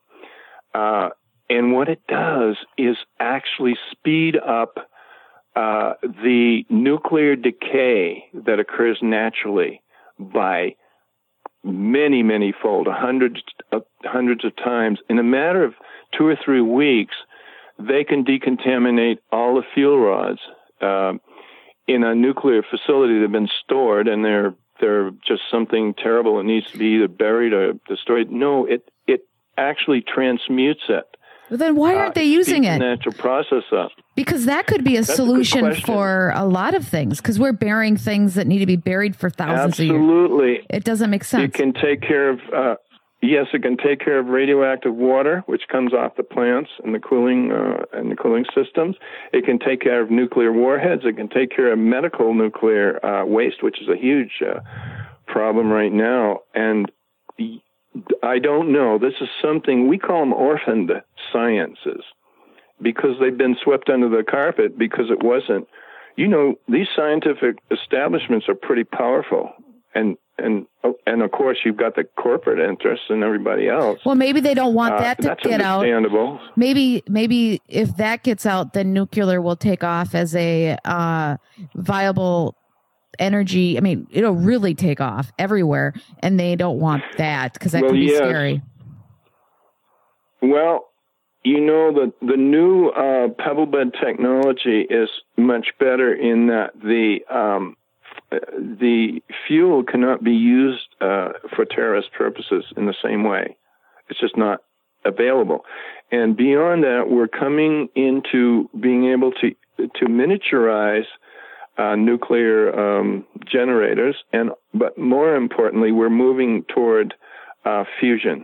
Uh, and what it does is actually speed up uh, the nuclear decay that occurs naturally by many, many fold, hundreds, uh, hundreds of times. In a matter of two or three weeks, they can decontaminate all the fuel rods uh, in a nuclear facility that have been stored, and they're they're just something terrible that needs to be either buried or destroyed. No, it it actually transmutes it. Well, then why aren't uh, they using it? The natural process up. Because that could be a That's solution a for a lot of things. Because we're burying things that need to be buried for thousands Absolutely. of years. Absolutely, it doesn't make sense. It can take care of. Uh, Yes, it can take care of radioactive water, which comes off the plants and the cooling uh, and the cooling systems. It can take care of nuclear warheads. It can take care of medical nuclear uh, waste, which is a huge uh, problem right now. And I don't know. This is something we call them orphaned sciences. because they've been swept under the carpet because it wasn't. You know, these scientific establishments are pretty powerful. And, and, and of course, you've got the corporate interests and everybody else. Well, maybe they don't want that uh, to get out. That's understandable. Maybe, maybe if that gets out, then nuclear will take off as a uh, viable energy. I mean, it'll really take off everywhere, and they don't want that because that well, could be yes. scary. Well, you know, the, the new uh, pebble bed technology is much better in that the um, the fuel cannot be used uh, for terrorist purposes in the same way. It's just not available. And beyond that, we're coming into being able to to miniaturize uh, nuclear um, generators, and but more importantly, we're moving toward uh, fusion.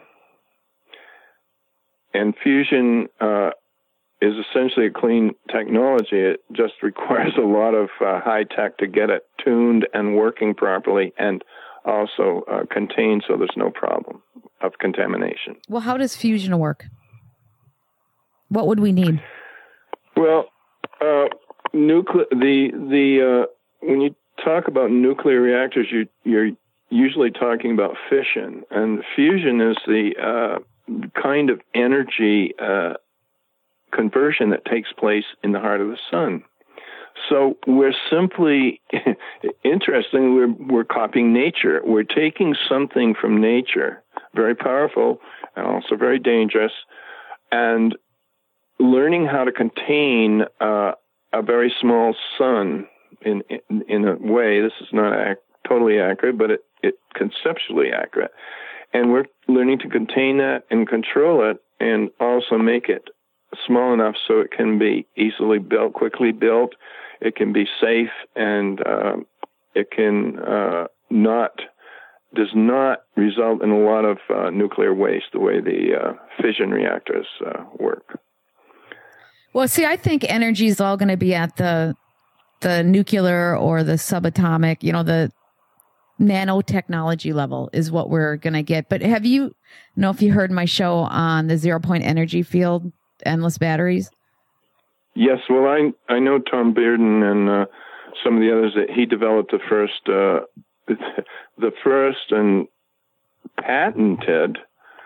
And fusion uh, is essentially a clean technology. It just requires a lot of uh, high tech to get it tuned and working properly, and also uh, contained so there's no problem of contamination. Well, how does fusion work? What would we need? Well, uh, nucle- the the uh, when you talk about nuclear reactors, you, you're usually talking about fission, and fusion is the uh, kind of energy uh, conversion that takes place in the heart of the sun. So we're simply, interestingly, we're, we're copying nature. We're taking something from nature, very powerful and also very dangerous, and learning how to contain uh, a very small sun in, in in a way. This is not ac- totally accurate, but it, it conceptually accurate. And we're learning to contain that and control it, and also make it small enough so it can be easily built, quickly built. It can be safe, and uh, it can uh, not, does not result in a lot of uh, nuclear waste the way the uh, fission reactors uh, work. Well, see, I think energy is all going to be at the the nuclear or the subatomic, you know, the nanotechnology level is what we're going to get. But have you, I don't know if you heard my show on the zero point energy field, endless batteries? Yes, well, I I know Tom Bearden and uh, some of the others that he developed the first uh, the first and patented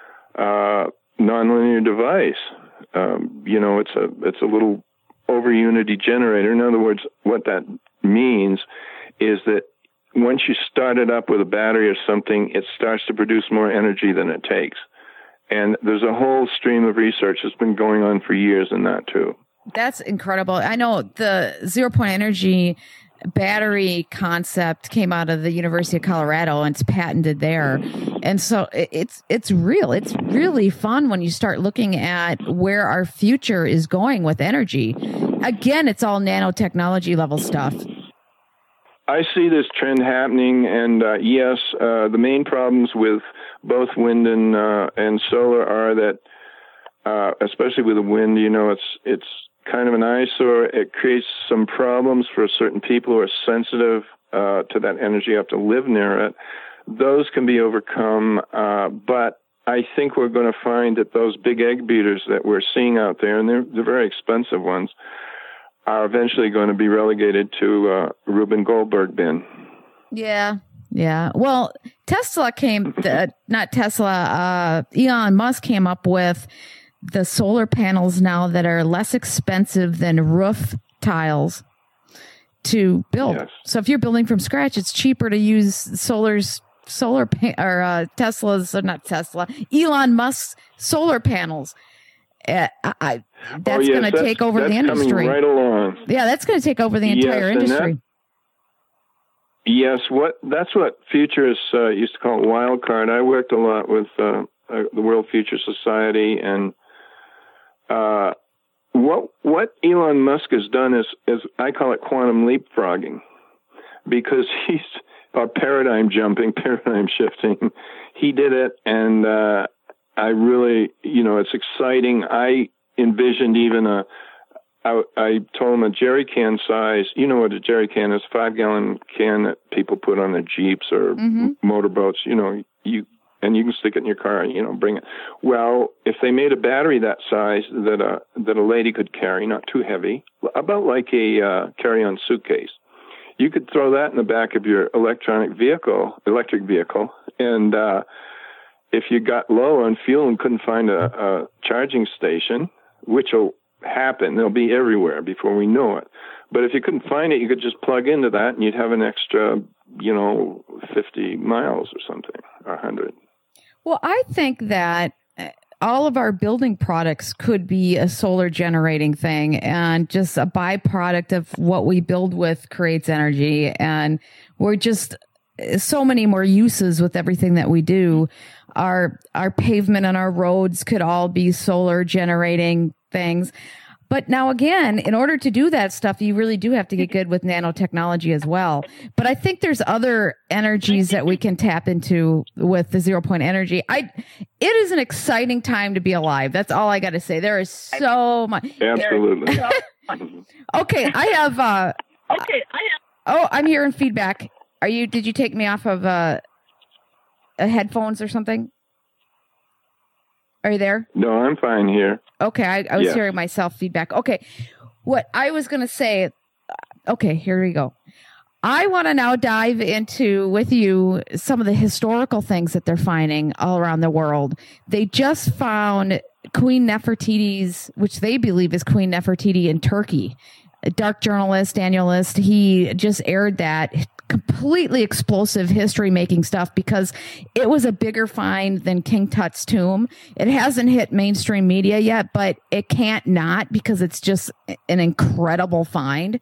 uh, nonlinear device. Um, you know, it's a it's a little over unity generator. In other words, what that means is that once you start it up with a battery or something, it starts to produce more energy than it takes. And there's a whole stream of research that's been going on for years in that too. That's incredible. I know the zero point energy battery concept came out of the University of Colorado, and it's patented there. And so it's it's real. It's really fun when you start looking at where our future is going with energy. Again, it's all nanotechnology level stuff. I see this trend happening, and uh, yes, uh, the main problems with both wind and uh, and solar are that, uh, especially with the wind, you know, it's it's kind of an eyesore. It creates some problems for certain people who are sensitive uh, to that energy, have to live near it. Those can be overcome, uh, but I think we're going to find that those big egg beaters that we're seeing out there, and they're, they're very expensive ones, are eventually going to be relegated to uh, Reuben Goldberg bin. Yeah, yeah. Well, Tesla came, the, not Tesla, uh, Elon Musk came up with the solar panels now that are less expensive than roof tiles to build. Yes. So if you're building from scratch, it's cheaper to use solar's solar pa- or uh, Tesla's, or not Tesla, Elon Musk's solar panels. Uh, I, that's oh, yes, going to take over the industry. Right along. Yeah, that's going to take over the entire yes, industry. That, yes, what that's what futurists uh, used to call wild card. I worked a lot with uh, uh, the World Future Society, and uh, what what Elon Musk has done is, is I call it quantum leapfrogging, because he's uh, paradigm jumping, paradigm shifting. He did it, and uh, I really, you know, it's exciting. I envisioned even a, I, I told him a jerry can size, you know what a jerry can is, five gallon can that people put on their Jeeps or mm-hmm. motorboats. You know, you and you can stick it in your car, you know, bring it. Well, if they made a battery that size that a, that a lady could carry, not too heavy, about like a uh, carry-on suitcase, you could throw that in the back of your electronic vehicle, electric vehicle, and uh, if you got low on fuel and couldn't find a, a charging station, which will happen, they'll be everywhere before we know it. But if you couldn't find it, you could just plug into that and you'd have an extra, you know, fifty miles or something, or one hundred. Well, I think that all of our building products could be a solar generating thing, and just a byproduct of what we build with creates energy. And we're just so many more uses with everything that we do. Our, our pavement and our roads could all be solar generating things. But now again, in order to do that stuff, you really do have to get good with nanotechnology as well. But I think there's other energies that we can tap into with the zero point energy. I, it is an exciting time to be alive. That's all I got to say. There is so much. Absolutely. Okay. I have, uh, okay. I have, oh, I'm hearing feedback. Are you, did you take me off of, uh, headphones or something? Are you there? No, I'm fine here. Okay, I, I was yes. hearing myself feedback. Okay, what I was going to say, okay, here we go. I want to now dive into, with you, some of the historical things that they're finding all around the world. They just found Queen Nefertiti's, which they believe is Queen Nefertiti in Turkey. A dark journalist, Daniel List, he just aired that. Completely explosive history making stuff because it was a bigger find than King Tut's tomb. It hasn't hit mainstream media yet, but it can't not because it's just an incredible find.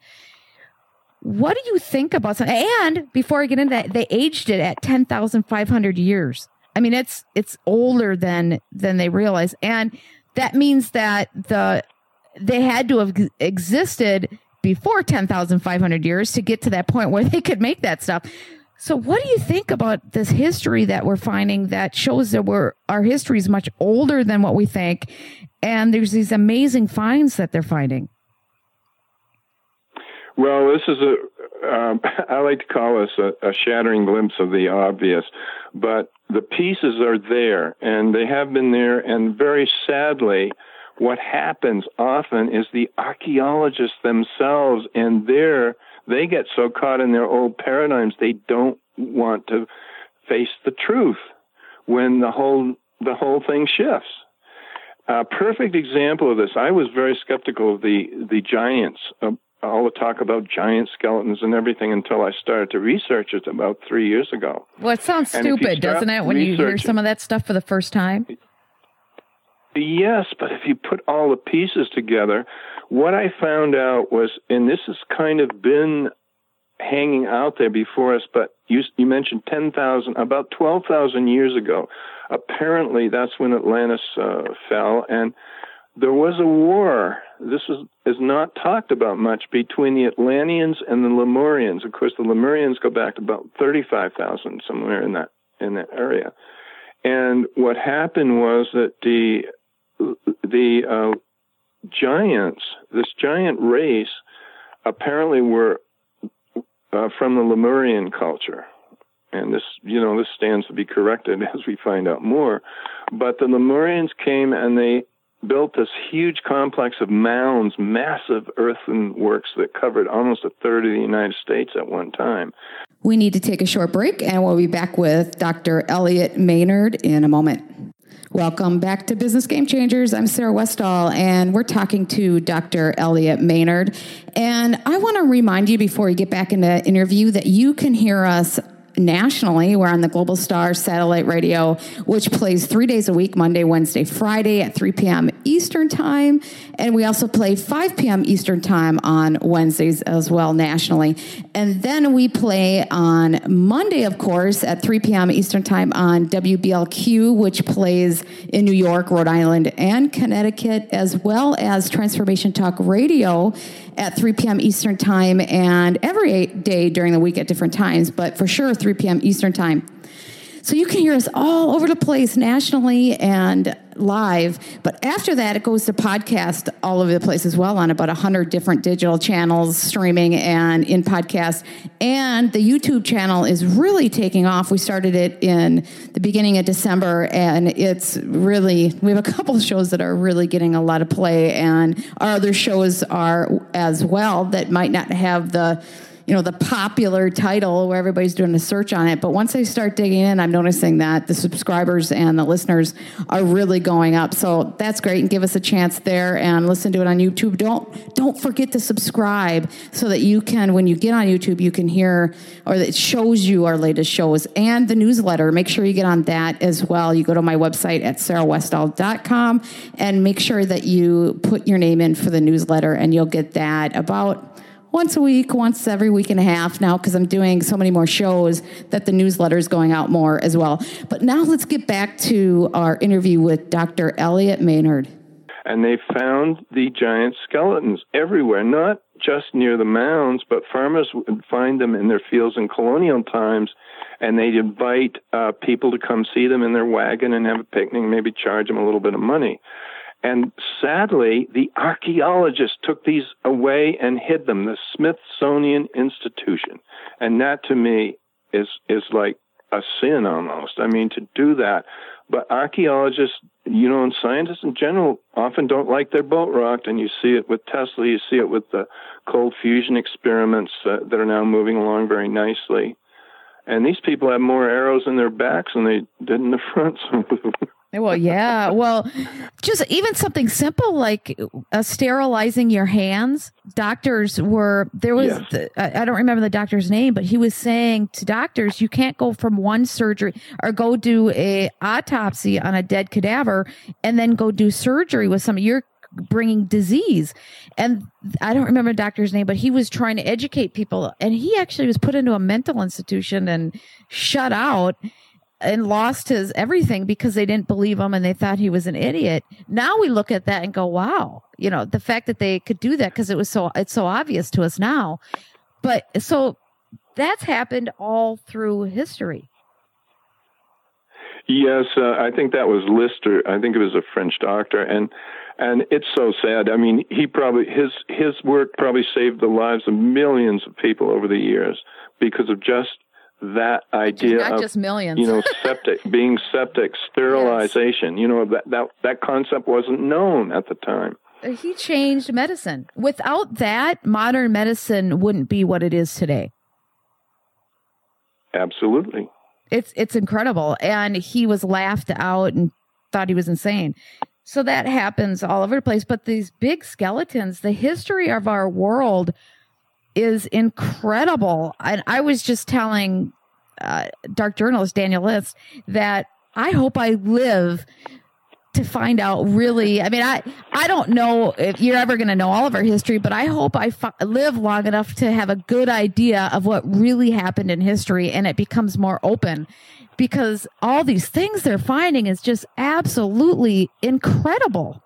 What do you think about that? And before I get into that, they aged it at ten thousand five hundred years. I mean, it's it's older than than they realize. And that means that the they had to have existed before ten thousand five hundred years to get to that point where they could make that stuff. So what do you think about this history that we're finding that shows that we're, our history is much older than what we think, and there's these amazing finds that they're finding? Well, this is a, um, I like to call this a, a shattering glimpse of the obvious, but the pieces are there, and they have been there, and very sadly, what happens often is the archaeologists themselves, and they're, they get so caught in their old paradigms, they don't want to face the truth when the whole the whole thing shifts. A perfect example of this, I was very skeptical of the, the giants, uh, all the talk about giant skeletons and everything until I started to research it about three years ago. Well, it sounds stupid, doesn't it, when you hear some of that stuff for the first time? Yes, but if you put all the pieces together, what I found out was, and this has kind of been hanging out there before us, but you, you mentioned ten thousand, about twelve thousand years ago. Apparently, that's when Atlantis uh, fell, and there was a war. This is, is not talked about much between the Atlanteans and the Lemurians. Of course, the Lemurians go back to about thirty-five thousand, somewhere in that in that area. And what happened was that the the uh, giants, this giant race, apparently were uh, from the Lemurian culture. And this, you know, this stands to be corrected as we find out more. But the Lemurians came and they built this huge complex of mounds, massive earthenworks that covered almost a third of the United States at one time. We need to take a short break, and we'll be back with Doctor Elliot Maynard in a moment. Welcome back to Business Game Changers. I'm Sarah Westall, and we're talking to Doctor Elliot Maynard. And I want to remind you before we get back into the interview that you can hear us nationally. We're on the Global Star Satellite Radio, which plays three days a week, Monday, Wednesday, Friday at three p.m. Eastern Time. And we also play five p.m. Eastern Time on Wednesdays as well nationally. And then we play on Monday, of course, at three p.m. Eastern Time on W B L Q, which plays in New York, Rhode Island, and Connecticut, as well as Transformation Talk Radio at three p.m. Eastern Time, and every day during the week at different times, but for sure three p.m. Eastern Time. So you can hear us all over the place nationally, and live. But after that, it goes to podcast all over the place as well on about one hundred different digital channels, streaming and in podcast. And the YouTube channel is really taking off. We started it in the beginning of December, and it's really, we have a couple of shows that are really getting a lot of play, and our other shows are as well that might not have the, you know, the popular title where everybody's doing a search on it. But once I start digging in, I'm noticing that the subscribers and the listeners are really going up. So that's great. And give us a chance there and listen to it on YouTube. Don't, don't forget to subscribe so that you can, when you get on YouTube, you can hear, or it shows you our latest shows, and the newsletter. Make sure you get on that as well. You go to my website at sarah westall dot com and make sure that you put your name in for the newsletter, and you'll get that about once a week, once every week and a half now, because I'm doing so many more shows that the newsletter is going out more as well. But now let's get back to our interview with Doctor Elliot Maynard. And they found the giant skeletons everywhere, not just near the mounds, but farmers would find them in their fields in colonial times, and they'd invite uh, people to come see them in their wagon and have a picnic, maybe charge them a little bit of money. And sadly, the archaeologists took these away and hid them, the Smithsonian Institution. And that, to me, is is like a sin almost. I mean, to do that. But archaeologists, you know, and scientists in general often don't like their boat rocked. And you see it with Tesla. You see it with the cold fusion experiments uh, that are now moving along very nicely. And these people have more arrows in their backs than they did in the front. Well, yeah. Well, just even something simple like uh, sterilizing your hands. Doctors were, there was, yes. the, I don't remember the doctor's name, but he was saying to doctors, you can't go from one surgery or go do a autopsy on a dead cadaver and then go do surgery with some, you're bringing disease. And I don't remember the doctor's name, but he was trying to educate people. And he actually was put into a mental institution and shut out and lost his everything because they didn't believe him and they thought he was an idiot. Now we look at that and go, wow, you know, the fact that they could do that because it was so, it's so obvious to us now. But so that's happened all through history. Yes, uh, I think that was Lister. I think it was a French doctor. And and it's so sad. I mean, he probably, his his work probably saved the lives of millions of people over the years because of just that idea not of, just millions. you know, septic, being septic, sterilization, yes. you know, that, that, that concept wasn't known at the time. He changed medicine. Without that, modern medicine wouldn't be what it is today. Absolutely. It's, it's incredible. And he was laughed out and thought he was insane. So that happens all over the place. But these big skeletons, the history of our world is incredible. And I was just telling uh, dark journalist Daniel List that I hope I live to find out really, I mean, I, I don't know if you're ever going to know all of our history, but I hope I fi- live long enough to have a good idea of what really happened in history and it becomes more open, because all these things they're finding is just absolutely incredible.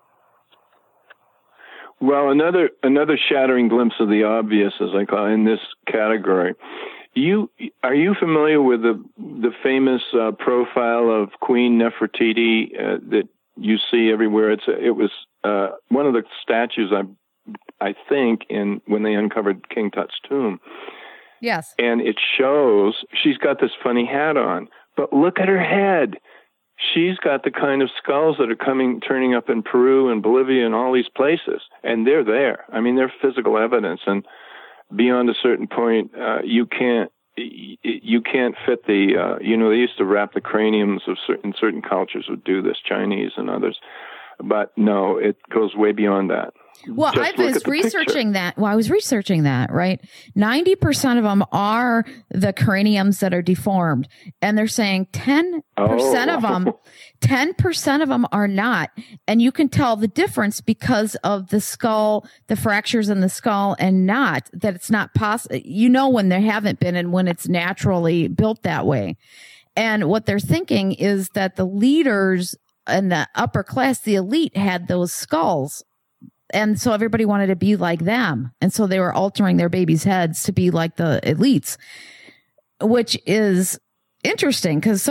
Well, another another shattering glimpse of the obvious, as I call it, in this category. You are you familiar with the the famous uh, profile of Queen Nefertiti uh, that you see everywhere? It's a, it was uh, one of the statues I I think in when they uncovered King Tut's tomb. Yes, and it shows she's got this funny hat on, but look at her head. She's got the kind of skulls that are coming, turning up in Peru and Bolivia and all these places, and they're there. I mean, they're physical evidence, and beyond a certain point, uh, you can't you can't fit the. Uh, you know, they used to wrap the craniums of certain certain cultures would do this, Chinese and others, but no, it goes way beyond that. Well, I was researching picture. that. Well, I was researching that, right? ninety percent of them are the craniums that are deformed. And they're saying ten percent oh. of them, ten percent of them are not. And you can tell the difference because of the skull, the fractures in the skull and not, that it's not possible. You know, when there haven't been and when it's naturally built that way. And what they're thinking is that the leaders in the upper class, the elite, had those skulls. And so everybody wanted to be like them. And so they were altering their babies' heads to be like the elites, which is interesting because so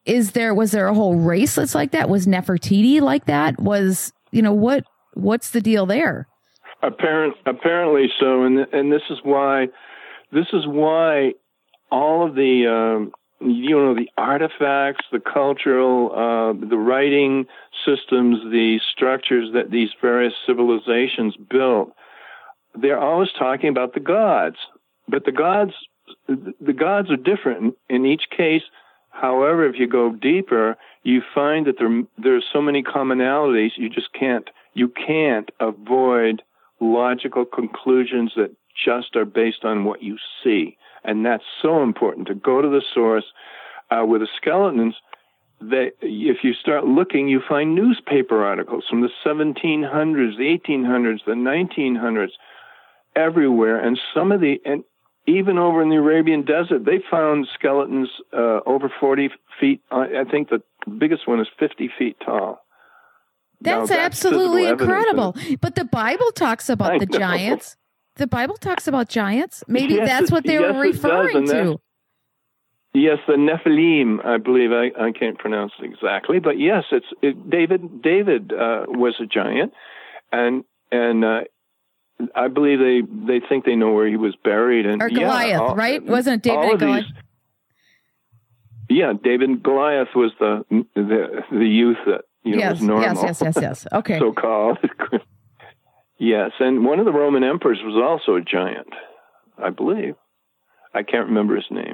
is there, was there a whole race that's like that? Was Nefertiti like that? Was, you know, what, what's the deal there? Apparent, apparently so. And, and this is why, this is why all of the, um, you know, the artifacts, the cultural, uh, the writing systems, the structures that these various civilizations built, they're always talking about the gods. But the gods, the gods are different in each case. However, if you go deeper, you find that there there's so many commonalities. You just can't you can't avoid logical conclusions that just are based on what you see. And that's so important, to go to the source. Uh, with the skeletons, that if you start looking, you find newspaper articles from the seventeen hundreds, the eighteen hundreds, the nineteen hundreds, everywhere. And some of the, and even over in the Arabian desert, they found skeletons uh, over forty feet. I think the biggest one is fifty feet tall. That's, now, that's absolutely incredible. But the Bible talks about I the know. giants. The Bible talks about giants. Maybe Yes, that's it- what they yes, were it does, referring and that's- to. Yes, the Nephilim, I believe. I, I can't pronounce it exactly, but yes, it's it, David. David uh, was a giant, and and uh, I believe they, they think they know where he was buried. And Or yeah, Goliath, all- right? Wasn't it David all and of Goliath? these- Yeah, David and Goliath was the the the youth that you know Yes, was normal. yes, yes, yes, yes. Okay. so called. Yes, and one of the Roman emperors was also a giant, I believe. I can't remember his name.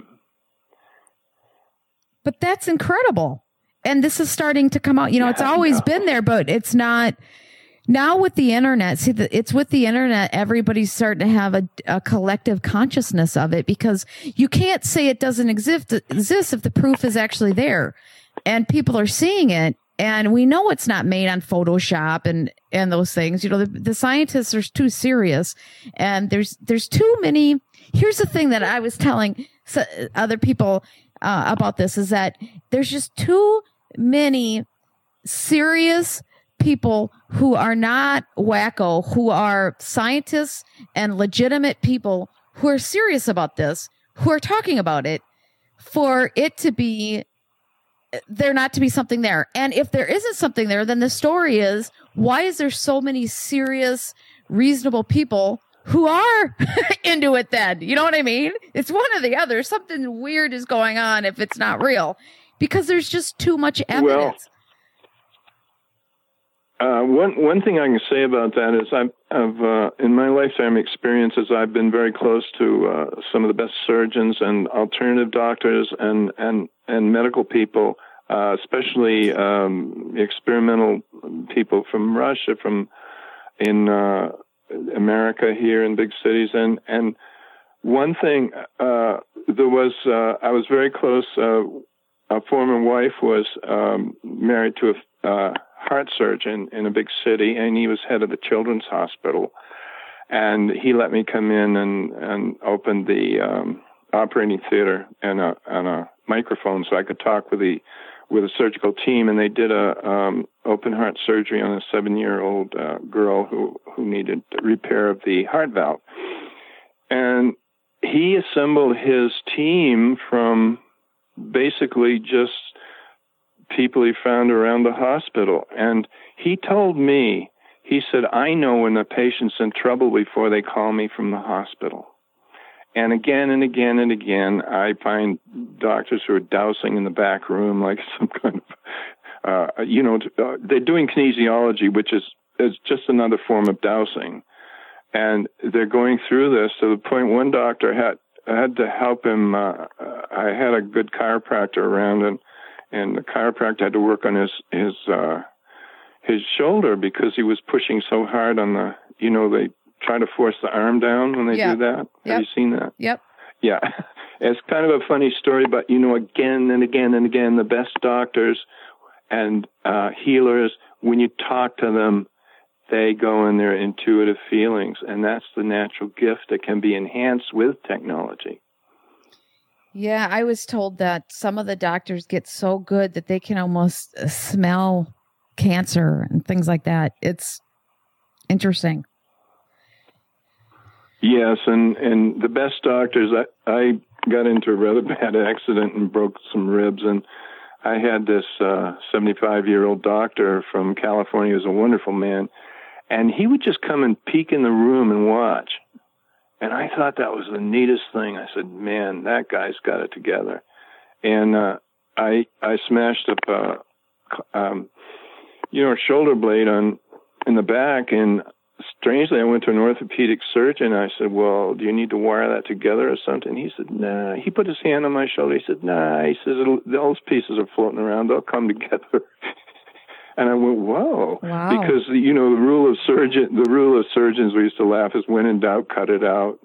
But that's incredible. And this is starting to come out. You know, Yeah, it's always no. been there, but it's not now with the internet. See, the, it's with the internet. Everybody's starting to have a, a collective consciousness of it, because you can't say it doesn't exist, exist if the proof is actually there and people are seeing it. And we know it's not made on Photoshop and, and those things. You know, the, the scientists are too serious, and there's, there's too many. Here's the thing that I was telling other people uh, about this, is that there's just too many serious people who are not wacko, who are scientists and legitimate people who are serious about this, who are talking about it, for it to be, there not to be something there. And if there isn't something there, then the story is, why is there so many serious, reasonable people who are into it then? You know what I mean? It's one or the other. Something weird is going on if it's not real, because there's just too much evidence. Well, uh, one one thing I can say about that is I've, I've uh, in my lifetime experiences, I've been very close to uh, some of the best surgeons and alternative doctors and and and medical people, uh, especially um, experimental people from Russia, from in uh, America here in big cities. And and one thing, uh, there was uh, I was very close. Uh, a former wife was um, married to a uh, heart surgeon in a big city, and he was head of the children's hospital. And he let me come in and, and open the um, operating theater and a, and a microphone so I could talk with the with a surgical team. And they did a um, open heart surgery on a seven-year-old uh, girl who, who needed repair of the heart valve. And he assembled his team from basically just people he found around the hospital. And he told me, he said, I know when the patient's in trouble before they call me from the hospital. And again and again and again, I find doctors who are dousing in the back room like some kind of, uh, you know, uh, they're doing kinesiology, which is, is just another form of dousing. And they're going through this to the point one doctor had, had to help him. Uh, I had a good chiropractor around, and and the chiropractor had to work on his his uh, his shoulder because he was pushing so hard on the. You know, they try to force the arm down when they Yeah. do that. Yep. Have you seen that? Yep. Yeah, it's kind of a funny story, but you know, again and again and again, the best doctors and uh, healers, when you talk to them, they go in their intuitive feelings, and that's the natural gift that can be enhanced with technology. Yeah, I was told that some of the doctors get so good that they can almost uh, smell cancer and things like that. It's interesting. Yes, and, and the best doctors, I, I got into a rather bad accident and broke some ribs, and I had this uh, seventy-five-year-old doctor from California. He was a wonderful man. And he would just come and peek in the room and watch. And I thought that was the neatest thing. I said, man, that guy's got it together. And uh, I I smashed up, a, um, you know, a shoulder blade on in the back. And strangely, I went to an orthopedic surgeon. I said, well, do you need to wire that together or something? He said, nah. He put his hand on my shoulder. He said, nah. He says, those pieces are floating around. They'll come together. And I went, whoa. Wow. Because, you know, the rule of surgeon, the rule of surgeons, we used to laugh, is when in doubt, cut it out.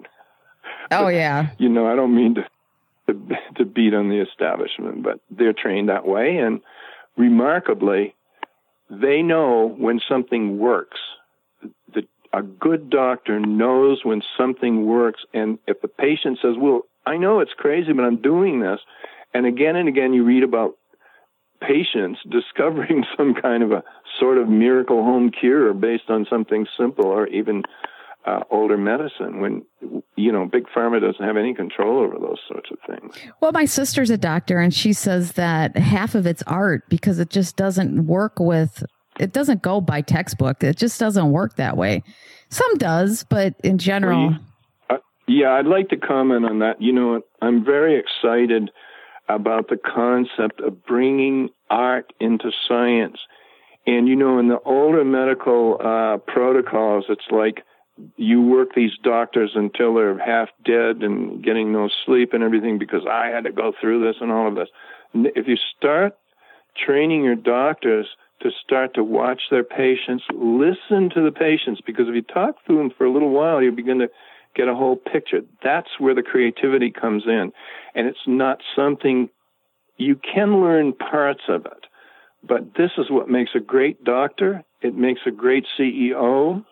Oh, but, yeah. You know, I don't mean to, to to beat on the establishment, but they're trained that way. And remarkably, they know when something works. The, a good doctor knows when something works. And if the patient says, well, I know it's crazy, but I'm doing this. And again and again, you read about patients discovering some kind of a sort of miracle home cure based on something simple, or even uh, older medicine, when, you know, Big Pharma doesn't have any control over those sorts of things. Well, my sister's a doctor, and she says that half of it's art because it just doesn't work with, it doesn't go by textbook. It just doesn't work that way. Some does, but in general. Well, you, uh, yeah, I'd like to comment on that. You know, I'm very excited about the concept of bringing art into science. And, you know, in the older medical uh, protocols, it's like you work these doctors until they're half dead and getting no sleep and everything because I had to go through this and all of this. If you start training your doctors to start to watch their patients, listen to the patients, because if you talk to them for a little while, you begin to get a whole picture. That's where the creativity comes in. And it's not something, you can learn parts of it, but this is what makes a great doctor. It makes a great C E O.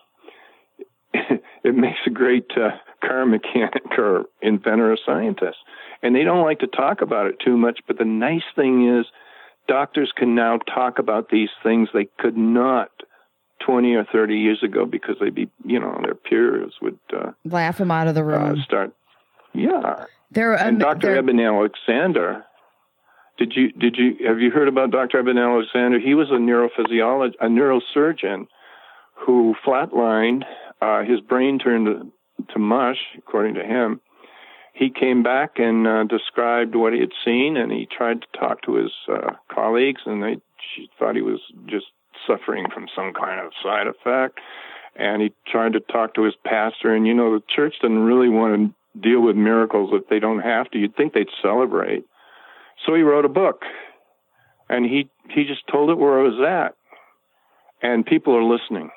It makes a great uh, car mechanic or inventor or scientist. And they don't like to talk about it too much, but the nice thing is doctors can now talk about these things they could not twenty or thirty years ago, because they'd be, you know, their peers would uh, laugh them out of the room. Uh, start, yeah. They're, um, and Doctor Eben Alexander, did you did you have you heard about Doctor Eben Alexander? He was a neurophysiologist, a neurosurgeon, who flatlined. Uh, his brain turned to, to mush, according to him. He came back and uh, described what he had seen, and he tried to talk to his uh, colleagues, and they she thought he was just suffering from some kind of side effect. And he tried to talk to his pastor, and, you know, the church doesn't really want to deal with miracles if they don't have to. You'd think they'd celebrate. So he wrote a book, and he, he just told it where it was at, and people are listening.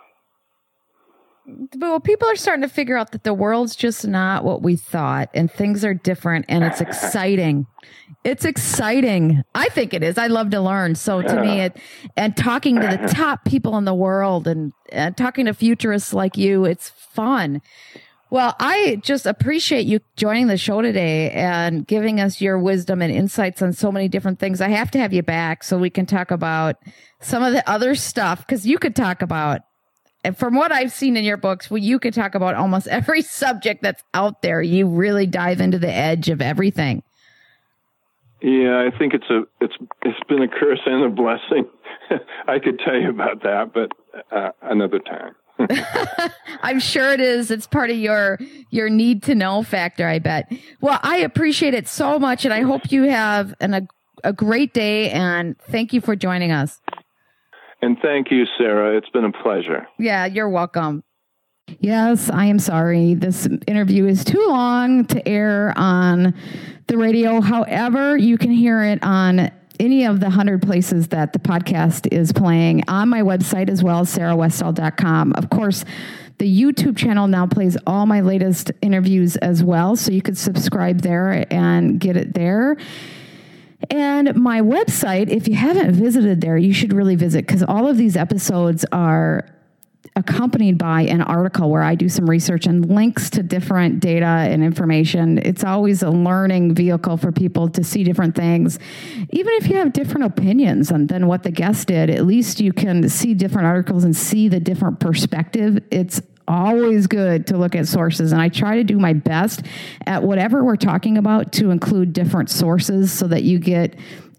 Well, people are starting to figure out that the world's just not what we thought, and things are different, and it's exciting. It's exciting. I think it is. I love to learn. So to me, it, and talking to the top people in the world, and, and talking to futurists like you, it's fun. Well, I just appreciate you joining the show today and giving us your wisdom and insights on so many different things. I have to have you back so we can talk about some of the other stuff, because you could talk about, and from what I've seen in your books, well, you could talk about almost every subject that's out there. You really dive into the edge of everything. Yeah, I think it's a it's it's been a curse and a blessing. I could tell you about that, but uh, another time. I'm sure it is. It's part of your your need to know factor, I bet. Well, I appreciate it so much, and I hope you have an, a a great day. And thank you for joining us. And thank you, Sarah. It's been a pleasure. Yeah, you're welcome. Yes, I am sorry. This interview is too long to air on the radio. However, you can hear it on any of the hundred places that the podcast is playing, on my website as well, sarah westall dot com. Of course, the YouTube channel now plays all my latest interviews as well, so you could subscribe there and get it there. And my website, if you haven't visited there, you should really visit, because all of these episodes are accompanied by an article where I do some research and links to different data and information. It's always a learning vehicle for people to see different things. Even if you have different opinions than, than what the guest did, at least you can see different articles and see the different perspective. It's always good to look at sources, and I try to do my best at whatever we're talking about to include different sources so that you get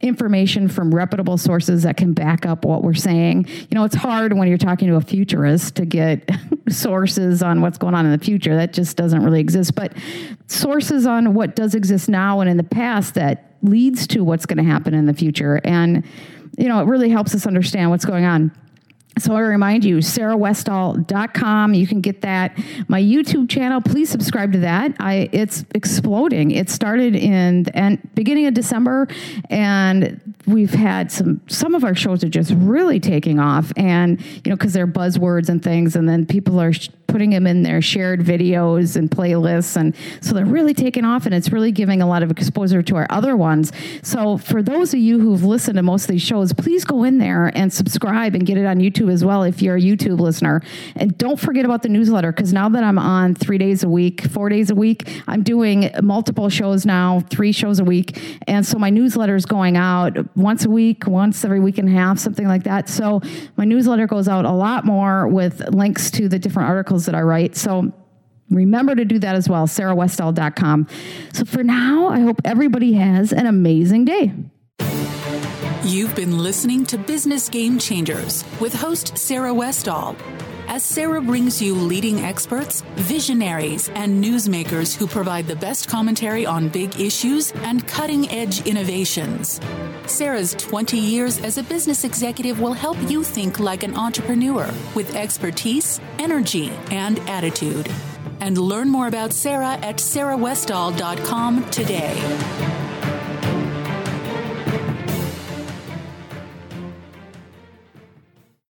information from reputable sources that can back up what we're saying. You know, it's hard when you're talking to a futurist to get sources on what's going on in the future. That just doesn't really exist. But sources on what does exist now and in the past that leads to what's going to happen in the future. And, you know, it really helps us understand what's going on. So I remind you, sarah westall dot com. You can get that. My YouTube channel, please subscribe to that. I It's exploding. It started in the end, beginning of December, and we've had some, some of our shows are just really taking off, and, you know, because they're buzzwords and things, and then people are sh- putting them in their shared videos and playlists, and so they're really taking off, and it's really giving a lot of exposure to our other ones. So for those of you who've listened to most of these shows, please go in there and subscribe and get it on YouTube as well if you're a YouTube listener. And don't forget about the newsletter, because now that I'm on three days a week, four days a week, I'm doing multiple shows now, three shows a week. And so my newsletter is going out once a week, once every week and a half, something like that. So my newsletter goes out a lot more with links to the different articles that I write. So remember to do that as well, sarah westall dot com. So for now, I hope everybody has an amazing day. You've been listening to Business Game Changers with host Sarah Westall. As Sarah brings you leading experts, visionaries, and newsmakers who provide the best commentary on big issues and cutting-edge innovations. Sarah's twenty years as a business executive will help you think like an entrepreneur with expertise, energy, and attitude. And learn more about Sarah at sarah westall dot com today.